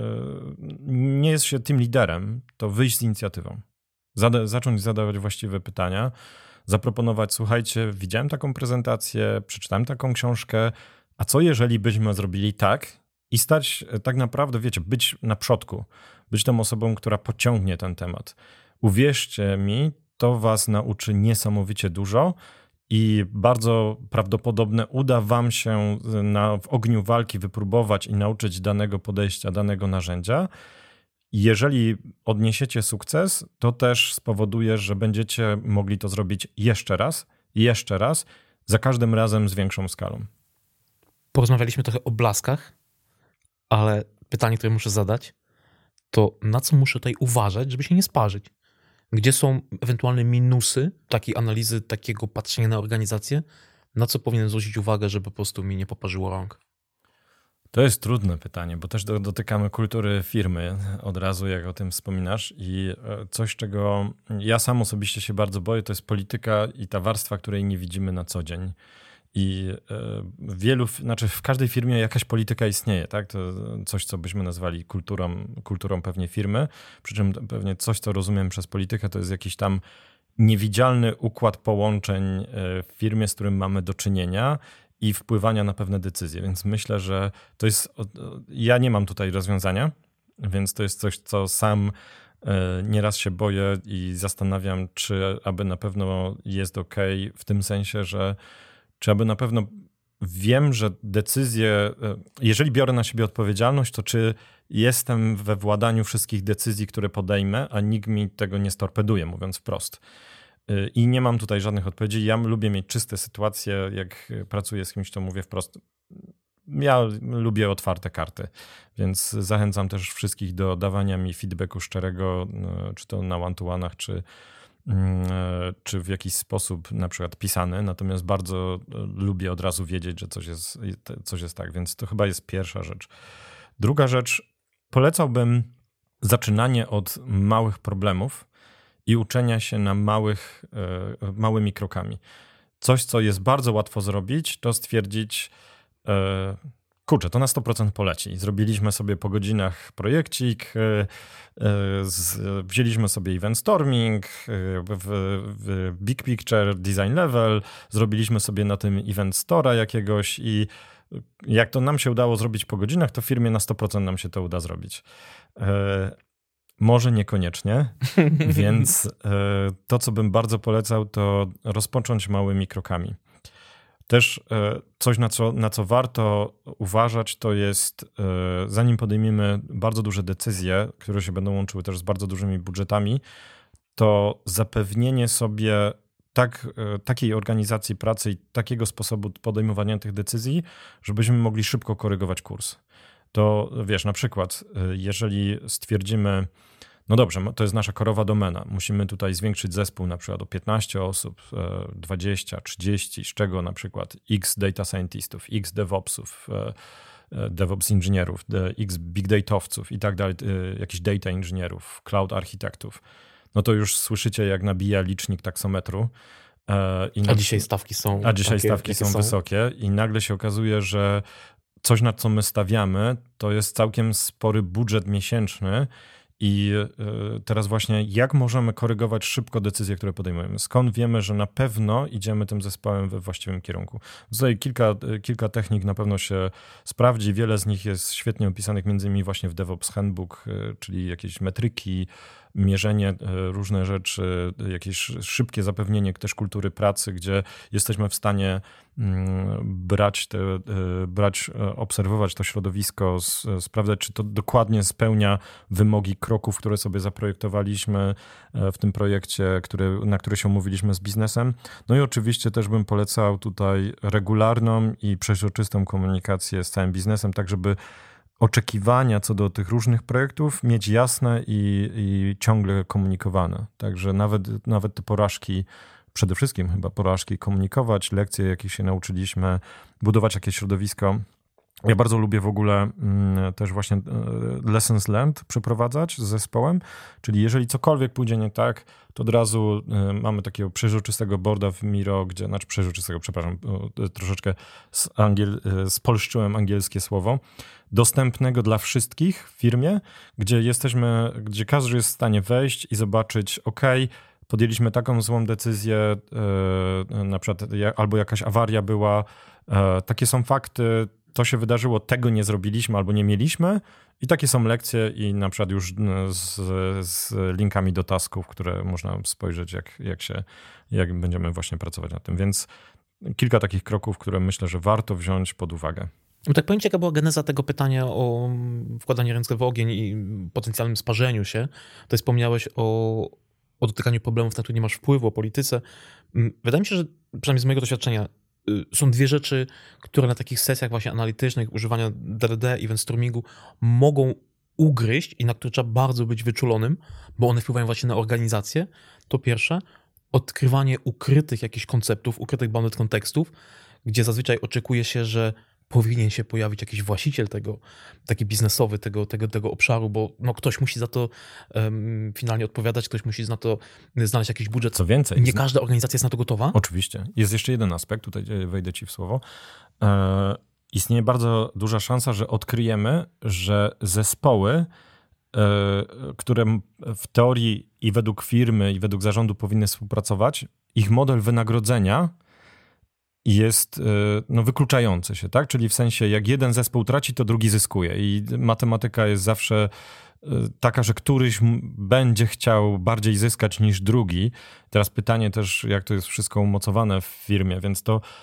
nie jest się team liderem, to wyjść z inicjatywą. Zada, zacząć zadawać właściwe pytania, zaproponować, słuchajcie, widziałem taką prezentację, przeczytałem taką książkę, a co jeżeli byśmy zrobili tak i stać tak naprawdę, wiecie, być na przodku, być tą osobą, która pociągnie ten temat. Uwierzcie mi, to was nauczy niesamowicie dużo i bardzo prawdopodobne uda wam się na, w ogniu walki wypróbować i nauczyć danego podejścia, danego narzędzia. Jeżeli odniesiecie sukces, to też spowoduje, że będziecie mogli to zrobić jeszcze raz, jeszcze raz, za każdym razem z większą skalą. Porozmawialiśmy trochę o blaskach, ale pytanie, które muszę zadać, to na co muszę tutaj uważać, żeby się nie sparzyć? Gdzie są ewentualne minusy takiej analizy, takiego patrzenia na organizację? Na co powinien zwrócić uwagę, żeby po prostu mi nie poparzyło rąk? To jest trudne pytanie, bo też dotykamy kultury firmy od razu, jak o tym wspominasz, i coś, czego ja sam osobiście się bardzo boję, to jest polityka i ta warstwa, której nie widzimy na co dzień. I w wielu, znaczy w każdej firmie jakaś polityka istnieje, tak? To coś, co byśmy nazwali kulturą, kulturą pewnie firmy, przy czym pewnie coś, co rozumiem przez politykę, to jest jakiś tam niewidzialny układ połączeń w firmie, z którym mamy do czynienia i wpływania na pewne decyzje, więc myślę, że to jest, ja nie mam tutaj rozwiązania, więc to jest coś, co sam nieraz się boję i zastanawiam, czy aby na pewno jest okej, w tym sensie, że czy aby na pewno wiem, że decyzje, jeżeli biorę na siebie odpowiedzialność, to czy jestem we władaniu wszystkich decyzji, które podejmę, a nikt mi tego nie storpeduje, mówiąc wprost. I nie mam tutaj żadnych odpowiedzi. Ja lubię mieć czyste sytuacje, jak pracuję z kimś, to mówię wprost. Ja lubię otwarte karty, więc zachęcam też wszystkich do dawania mi feedbacku szczerego, czy to na one-to-one'ach, czy, czy w jakiś sposób na przykład pisany. Natomiast bardzo lubię od razu wiedzieć, że coś jest, coś jest tak, więc to chyba jest pierwsza rzecz. Druga rzecz, polecałbym zaczynanie od małych problemów i uczenia się na małych, małymi krokami. Coś, co jest bardzo łatwo zrobić, to stwierdzić, kurczę, to na sto procent poleci. Zrobiliśmy sobie po godzinach projekcik, wzięliśmy sobie event storming, w, w big picture, design level, zrobiliśmy sobie na tym event store'a jakiegoś i jak to nam się udało zrobić po godzinach, to w firmie na sto procent nam się to uda zrobić. Może niekoniecznie, więc to, co bym bardzo polecał, to rozpocząć małymi krokami. Też coś, na co, na co warto uważać, to jest, zanim podejmiemy bardzo duże decyzje, które się będą łączyły też z bardzo dużymi budżetami, to zapewnienie sobie tak, takiej organizacji pracy i takiego sposobu podejmowania tych decyzji, żebyśmy mogli szybko korygować kurs. To wiesz, na przykład, jeżeli stwierdzimy, no dobrze, to jest nasza korowa domena, musimy tutaj zwiększyć zespół na przykład o piętnaście osób, dwadzieścia, trzydzieści, z czego na przykład x data scientistów, x devopsów, DevOps inżynierów, x big datowców i tak dalej, jakichś data inżynierów, cloud architektów, no to już słyszycie, jak nabija licznik taksometru. I na... A dzisiaj stawki są A dzisiaj takie, stawki są, są wysokie i nagle się okazuje, że coś, na co my stawiamy, to jest całkiem spory budżet miesięczny i teraz właśnie jak możemy korygować szybko decyzje, które podejmujemy? Skąd wiemy, że na pewno idziemy tym zespołem we właściwym kierunku? Tutaj kilka, kilka technik na pewno się sprawdzi. Wiele z nich jest świetnie opisanych między innymi właśnie w DevOps Handbook, czyli jakieś metryki, mierzenie różne rzeczy, jakieś szybkie zapewnienie też kultury pracy, gdzie jesteśmy w stanie brać, te, brać obserwować to środowisko, sprawdzać, czy to dokładnie spełnia wymogi kroków, które sobie zaprojektowaliśmy w tym projekcie, który, na który się umówiliśmy z biznesem. No i oczywiście też bym polecał tutaj regularną i przeźroczystą komunikację z całym biznesem, tak żeby oczekiwania co do tych różnych projektów mieć jasne i, i ciągle komunikowane. Także nawet, nawet te porażki, przede wszystkim chyba porażki komunikować, lekcje, jakie się nauczyliśmy, budować jakieś środowisko. Ja bardzo lubię w ogóle też właśnie lessons learned przeprowadzać z zespołem, czyli jeżeli cokolwiek pójdzie nie tak, to od razu mamy takiego przeźroczystego boarda w Miro, gdzie, znaczy przeźroczystego, przepraszam, troszeczkę z angiel, spolszczyłem angielskie słowo, dostępnego dla wszystkich w firmie, gdzie jesteśmy, gdzie każdy jest w stanie wejść i zobaczyć, ok, podjęliśmy taką złą decyzję, na przykład albo jakaś awaria była, takie są fakty, to się wydarzyło, tego nie zrobiliśmy albo nie mieliśmy i takie są lekcje i na przykład już z, z linkami do tasków, które można spojrzeć, jak, jak, się, jak będziemy właśnie pracować nad tym. Więc kilka takich kroków, które myślę, że warto wziąć pod uwagę. No tak powiem ci, jaka była geneza tego pytania o wkładanie ręki w ogień i potencjalnym sparzeniu się. To wspomniałeś o, o dotykaniu problemów, na które nie masz wpływu, o polityce. Wydaje mi się, że przynajmniej z mojego doświadczenia są dwie rzeczy, które na takich sesjach właśnie analitycznych, używania D D D, event stormingu mogą ugryźć i na które trzeba bardzo być wyczulonym, bo one wpływają właśnie na organizację. To pierwsze, odkrywanie ukrytych jakichś konceptów, ukrytych bounded kontekstów, gdzie zazwyczaj oczekuje się, że powinien się pojawić jakiś właściciel tego, taki biznesowy tego, tego, tego obszaru, bo no, ktoś musi za to um, finalnie odpowiadać, ktoś musi na to znaleźć jakiś budżet. Co więcej. Nie każda organizacja jest na to gotowa. Oczywiście. Jest jeszcze jeden aspekt, tutaj wejdę ci w słowo. E, istnieje bardzo duża szansa, że odkryjemy, że zespoły, e, które w teorii i według firmy, i według zarządu powinny współpracować, ich model wynagrodzenia jest no, wykluczający się, tak? Czyli w sensie jak jeden zespół traci, to drugi zyskuje i matematyka jest zawsze taka, że któryś będzie chciał bardziej zyskać niż drugi. Teraz pytanie też, jak to jest wszystko umocowane w firmie, więc to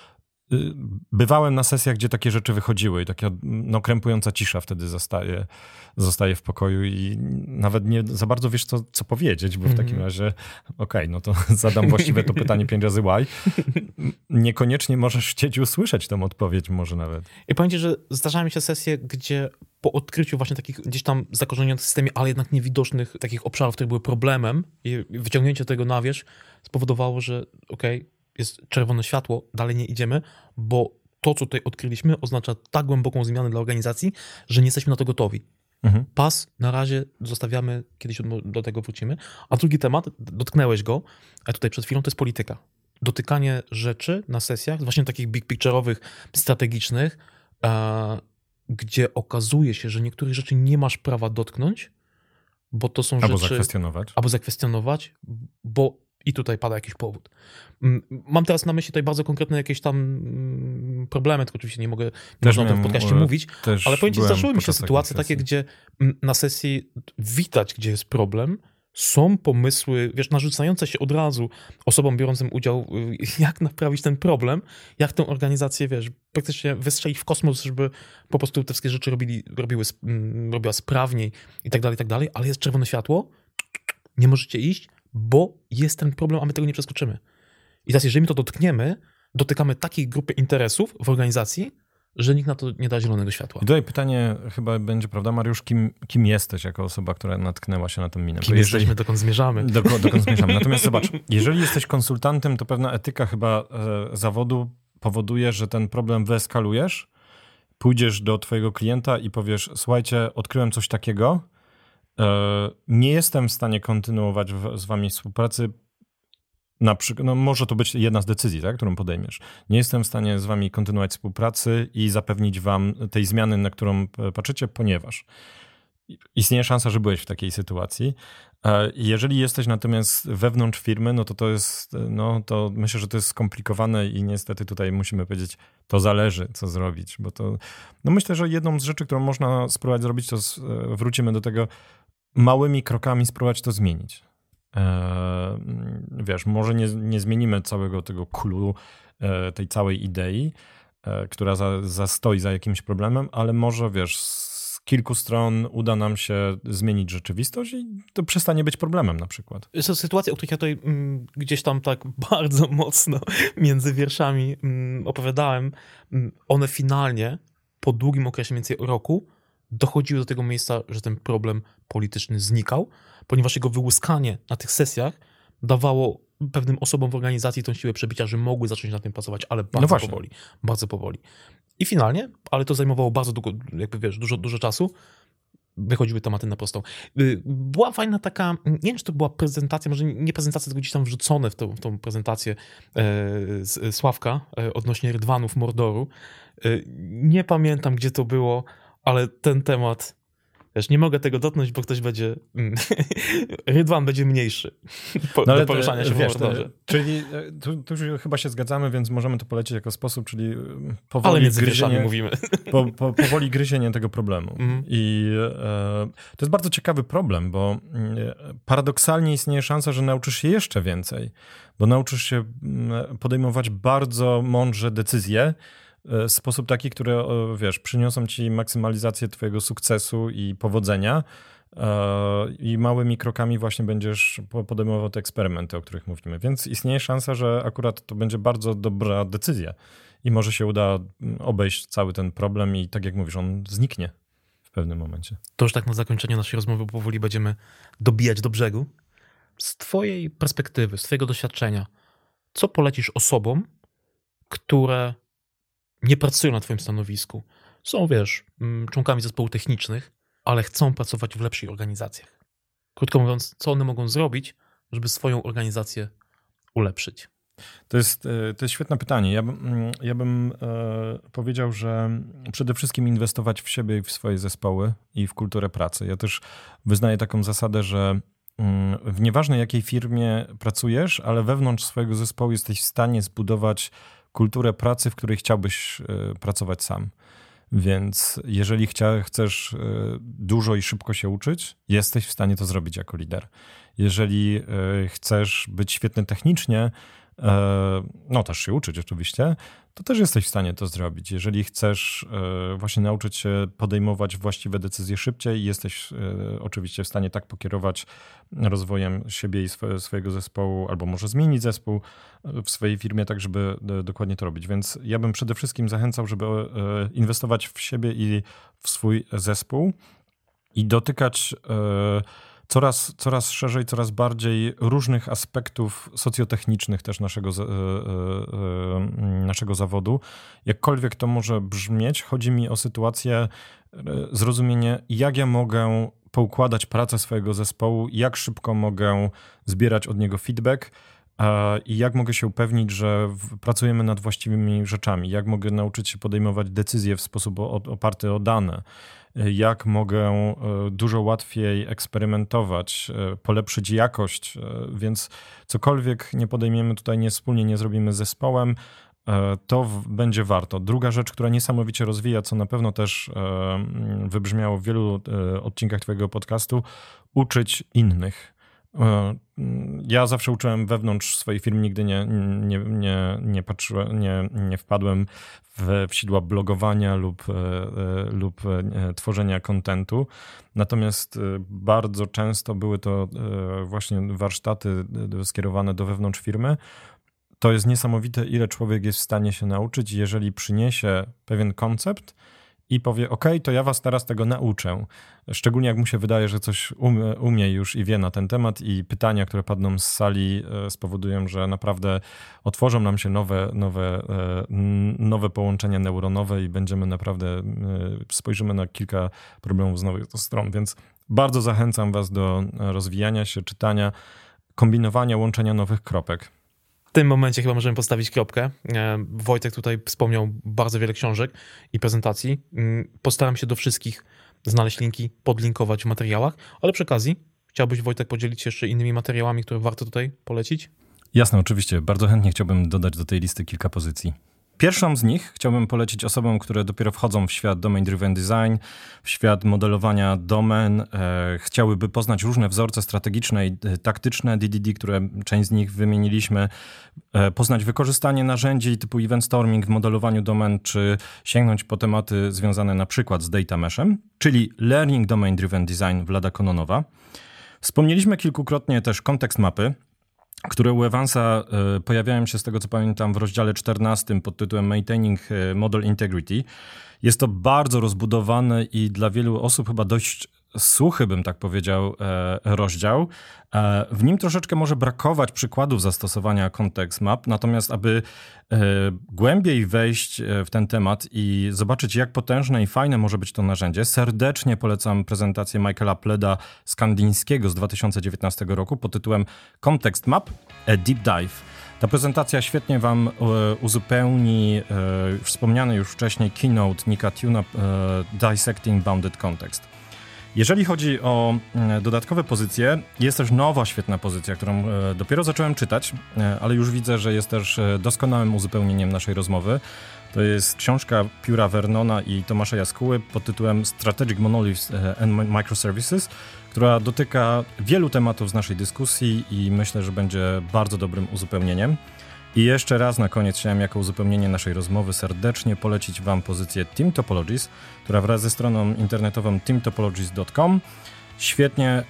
bywałem na sesjach, gdzie takie rzeczy wychodziły i taka no, krępująca cisza wtedy zostaje, zostaje w pokoju i nawet nie za bardzo wiesz, co, co powiedzieć, bo w takim razie okej, okay, no to zadam właściwie to pytanie pięć razy why. Niekoniecznie możesz chcieć usłyszeć tę odpowiedź może nawet. I powiem ci, że zdarzają mi się sesje, gdzie po odkryciu właśnie takich gdzieś tam zakorzenionych w systemie, ale jednak niewidocznych takich obszarów, które były problemem i wyciągnięcie tego na wierzch spowodowało, że okej, okay, jest czerwone światło, dalej nie idziemy, bo to, co tutaj odkryliśmy, oznacza tak głęboką zmianę dla organizacji, że nie jesteśmy na to gotowi. Mhm. Pas na razie zostawiamy, kiedyś do tego wrócimy. A drugi temat, dotknęłeś go, a tutaj przed chwilą, to jest polityka. Dotykanie rzeczy na sesjach, właśnie takich big picture'owych, strategicznych, e, gdzie okazuje się, że niektórych rzeczy nie masz prawa dotknąć, bo to są albo rzeczy... Albo zakwestionować. Albo zakwestionować, bo i tutaj pada jakiś powód. Mam teraz na myśli tutaj bardzo konkretne jakieś tam problemy, tylko oczywiście nie mogę nie można o tym w podcaście mówić, ale powiem ci, zdarzyły mi się sytuacje takie, gdzie na sesji widać, gdzie jest problem, są pomysły, wiesz, narzucające się od razu osobom biorącym udział, jak naprawić ten problem, jak tę organizację, wiesz, praktycznie wystrzelić w kosmos, żeby po prostu te wszystkie rzeczy robili, robiły, robiła sprawniej i tak dalej, i tak dalej, ale jest czerwone światło, nie możecie iść, bo jest ten problem, a my tego nie przeskoczymy. I teraz, jeżeli my to dotkniemy, dotykamy takiej grupy interesów w organizacji, że nikt na to nie da zielonego światła. I tutaj pytanie chyba będzie, prawda, Mariusz, kim, kim jesteś jako osoba, która natknęła się na tę minę? Kim jeżeli... jesteśmy, dokąd zmierzamy. Do, dokąd zmierzamy. Natomiast zobacz, jeżeli jesteś konsultantem, to pewna etyka chyba e, zawodu powoduje, że ten problem wyeskalujesz, pójdziesz do twojego klienta i powiesz, słuchajcie, odkryłem coś takiego, nie jestem w stanie kontynuować w, z wami współpracy, na przykład, no może to być jedna z decyzji, tak, którą podejmiesz. Nie jestem w stanie z wami kontynuować współpracy i zapewnić wam tej zmiany, na którą patrzycie, ponieważ istnieje szansa, że byłeś w takiej sytuacji. Jeżeli jesteś natomiast wewnątrz firmy, no to to jest, no to myślę, że to jest skomplikowane i niestety tutaj musimy powiedzieć, to zależy, co zrobić, bo to, no myślę, że jedną z rzeczy, którą można spróbować zrobić, to z, wrócimy do tego, małymi krokami spróbować to zmienić. E, wiesz, może nie, nie zmienimy całego tego clue, e, tej całej idei, e, która za, za stoi za jakimś problemem, ale może, wiesz, z kilku stron uda nam się zmienić rzeczywistość i to przestanie być problemem na przykład. Są sytuacje, o których ja tutaj m, gdzieś tam tak bardzo mocno między wierszami m, opowiadałem. M, one finalnie, po długim okresie, mniej więcej roku, dochodziły do tego miejsca, że ten problem polityczny znikał, ponieważ jego wyłuskanie na tych sesjach dawało pewnym osobom w organizacji tą siłę przebicia, że mogły zacząć nad tym pracować, ale bardzo no powoli, bardzo powoli. I finalnie, ale to zajmowało bardzo długo, jakby wiesz, dużo, dużo czasu, wychodziły tematy na prostą. Była fajna taka, nie wiem, czy to była prezentacja, może nie prezentacja, tylko gdzieś tam wrzucone w tą, w tą prezentację e, Sławka e, odnośnie Rydwanów Mordoru. E, nie pamiętam, gdzie to było, ale ten temat, wiesz, nie mogę tego dotknąć, bo ktoś będzie, Rydwan będzie mniejszy po, no do poruszania się wiesz, w Mordorze. Czyli tu, tu już chyba się zgadzamy, więc możemy to polecić jako sposób, czyli powoli ale między gryzienie, mówimy. Po, po, powoli gryzienie tego problemu. Mm. I e, to jest bardzo ciekawy problem, bo e, paradoksalnie istnieje szansa, że nauczysz się jeszcze więcej, bo nauczysz się podejmować bardzo mądrze decyzje, w sposób taki, które, wiesz, przyniosą ci maksymalizację twojego sukcesu i powodzenia i małymi krokami właśnie będziesz podejmował te eksperymenty, o których mówimy. Więc istnieje szansa, że akurat to będzie bardzo dobra decyzja i może się uda obejść cały ten problem i tak jak mówisz, on zniknie w pewnym momencie. To już tak na zakończenie naszej rozmowy powoli będziemy dobijać do brzegu. Z twojej perspektywy, z twojego doświadczenia, co polecisz osobom, które nie pracują na twoim stanowisku, są, wiesz, członkami zespołów technicznych, ale chcą pracować w lepszych organizacjach. Krótko mówiąc, co one mogą zrobić, żeby swoją organizację ulepszyć? To jest, to jest świetne pytanie. Ja bym, ja bym e, powiedział, że przede wszystkim inwestować w siebie i w swoje zespoły i w kulturę pracy. Ja też wyznaję taką zasadę, że w nieważne jakiej firmie pracujesz, ale wewnątrz swojego zespołu jesteś w stanie zbudować kulturę pracy, w której chciałbyś pracować sam. Więc jeżeli chcia, chcesz dużo i szybko się uczyć, jesteś w stanie to zrobić jako lider. Jeżeli chcesz być świetny technicznie, no też się uczyć oczywiście, to też jesteś w stanie to zrobić. Jeżeli chcesz właśnie nauczyć się podejmować właściwe decyzje szybciej, jesteś oczywiście w stanie tak pokierować rozwojem siebie i swojego zespołu, albo może zmienić zespół w swojej firmie tak, żeby dokładnie to robić. Więc ja bym przede wszystkim zachęcał, żeby inwestować w siebie i w swój zespół i dotykać coraz, coraz szerzej, coraz bardziej różnych aspektów socjotechnicznych też naszego, naszego zawodu. Jakkolwiek to może brzmieć, chodzi mi o sytuację, zrozumienie, jak ja mogę poukładać pracę swojego zespołu, jak szybko mogę zbierać od niego feedback i jak mogę się upewnić, że pracujemy nad właściwymi rzeczami, jak mogę nauczyć się podejmować decyzje w sposób oparty o dane, jak mogę dużo łatwiej eksperymentować, polepszyć jakość, więc cokolwiek nie podejmiemy tutaj, nie wspólnie nie zrobimy z zespołem, to będzie warto. Druga rzecz, która niesamowicie rozwija, co na pewno też wybrzmiało w wielu odcinkach twojego podcastu, uczyć innych. Ja zawsze uczyłem wewnątrz swojej firmy, nigdy nie, nie, nie, nie patrzyłem, nie, nie wpadłem w, w sidła blogowania lub, lub tworzenia kontentu. Natomiast bardzo często były to właśnie warsztaty skierowane do wewnątrz firmy. To jest niesamowite, ile człowiek jest w stanie się nauczyć, jeżeli przyniesie pewien koncept i powie, ok, to ja was teraz tego nauczę. Szczególnie jak mu się wydaje, że coś umie, umie już i wie na ten temat i pytania, które padną z sali spowodują, że naprawdę otworzą nam się nowe, nowe, nowe połączenia neuronowe i będziemy naprawdę, spojrzymy na kilka problemów z nowych stron. Więc bardzo zachęcam was do rozwijania się, czytania, kombinowania, łączenia nowych kropek. W tym momencie chyba możemy postawić kropkę. Wojtek tutaj wspomniał bardzo wiele książek i prezentacji. Postaram się do wszystkich znaleźć linki, podlinkować w materiałach, ale przy okazji chciałbyś, Wojtek, podzielić się jeszcze innymi materiałami, które warto tutaj polecić? Jasne, oczywiście. Bardzo chętnie chciałbym dodać do tej listy kilka pozycji. Pierwszą z nich chciałbym polecić osobom, które dopiero wchodzą w świat Domain Driven Design, w świat modelowania domen, e, chciałyby poznać różne wzorce strategiczne i taktyczne D D D, które część z nich wymieniliśmy, e, poznać wykorzystanie narzędzi typu event storming w modelowaniu domen, czy sięgnąć po tematy związane na przykład z data meshem, czyli Learning Domain Driven Design Vlada Kononowa. Wspomnieliśmy kilkukrotnie też kontekst mapy, które u Evansa pojawiają się, z tego co pamiętam, w rozdziale czternastym pod tytułem Maintaining Model Integrity. Jest to bardzo rozbudowany i dla wielu osób chyba dość suchy, bym tak powiedział, rozdział. W nim troszeczkę może brakować przykładów zastosowania context map, natomiast aby głębiej wejść w ten temat i zobaczyć, jak potężne i fajne może być to narzędzie, serdecznie polecam prezentację Michaela Pleda z Kandińskiego z dwa tysiące dziewiętnastego roku pod tytułem Context Map – A Deep Dive. Ta prezentacja świetnie wam uzupełni wspomniany już wcześniej keynote Nicka Tuna Dissecting Bounded Context. Jeżeli chodzi o dodatkowe pozycje, jest też nowa świetna pozycja, którą dopiero zacząłem czytać, ale już widzę, że jest też doskonałym uzupełnieniem naszej rozmowy. To jest książka Pióra Vernona i Tomasza Jaskuły pod tytułem Strategic Monoliths and Microservices, która dotyka wielu tematów z naszej dyskusji i myślę, że będzie bardzo dobrym uzupełnieniem. I jeszcze raz na koniec chciałem jako uzupełnienie naszej rozmowy serdecznie polecić wam pozycję Team Topologies, która wraz ze stroną internetową team topologies kropka com świetnie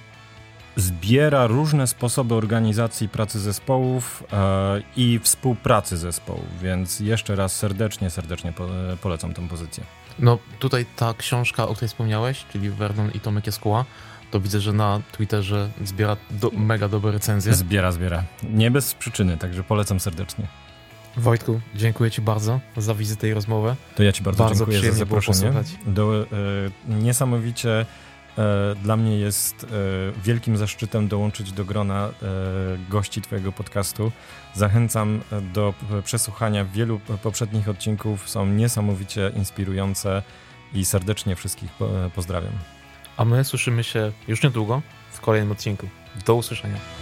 zbiera różne sposoby organizacji pracy zespołów e, i współpracy zespołów, więc jeszcze raz serdecznie, serdecznie po, polecam tę pozycję. No tutaj ta książka, o której wspomniałeś, czyli Vernon i Tomek Jaskuła, to widzę, że na Twitterze zbiera do, mega dobre recenzje. Zbiera, zbiera. Nie bez przyczyny, także polecam serdecznie. Wojtku, dziękuję ci bardzo za wizytę i rozmowę. To ja ci bardzo, bardzo dziękuję za zaproszenie. Do, e, niesamowicie e, dla mnie jest e, wielkim zaszczytem dołączyć do grona e, gości twojego podcastu. Zachęcam do przesłuchania wielu poprzednich odcinków. Są niesamowicie inspirujące i serdecznie wszystkich po, pozdrawiam. A my słyszymy się już niedługo w kolejnym odcinku. Do usłyszenia.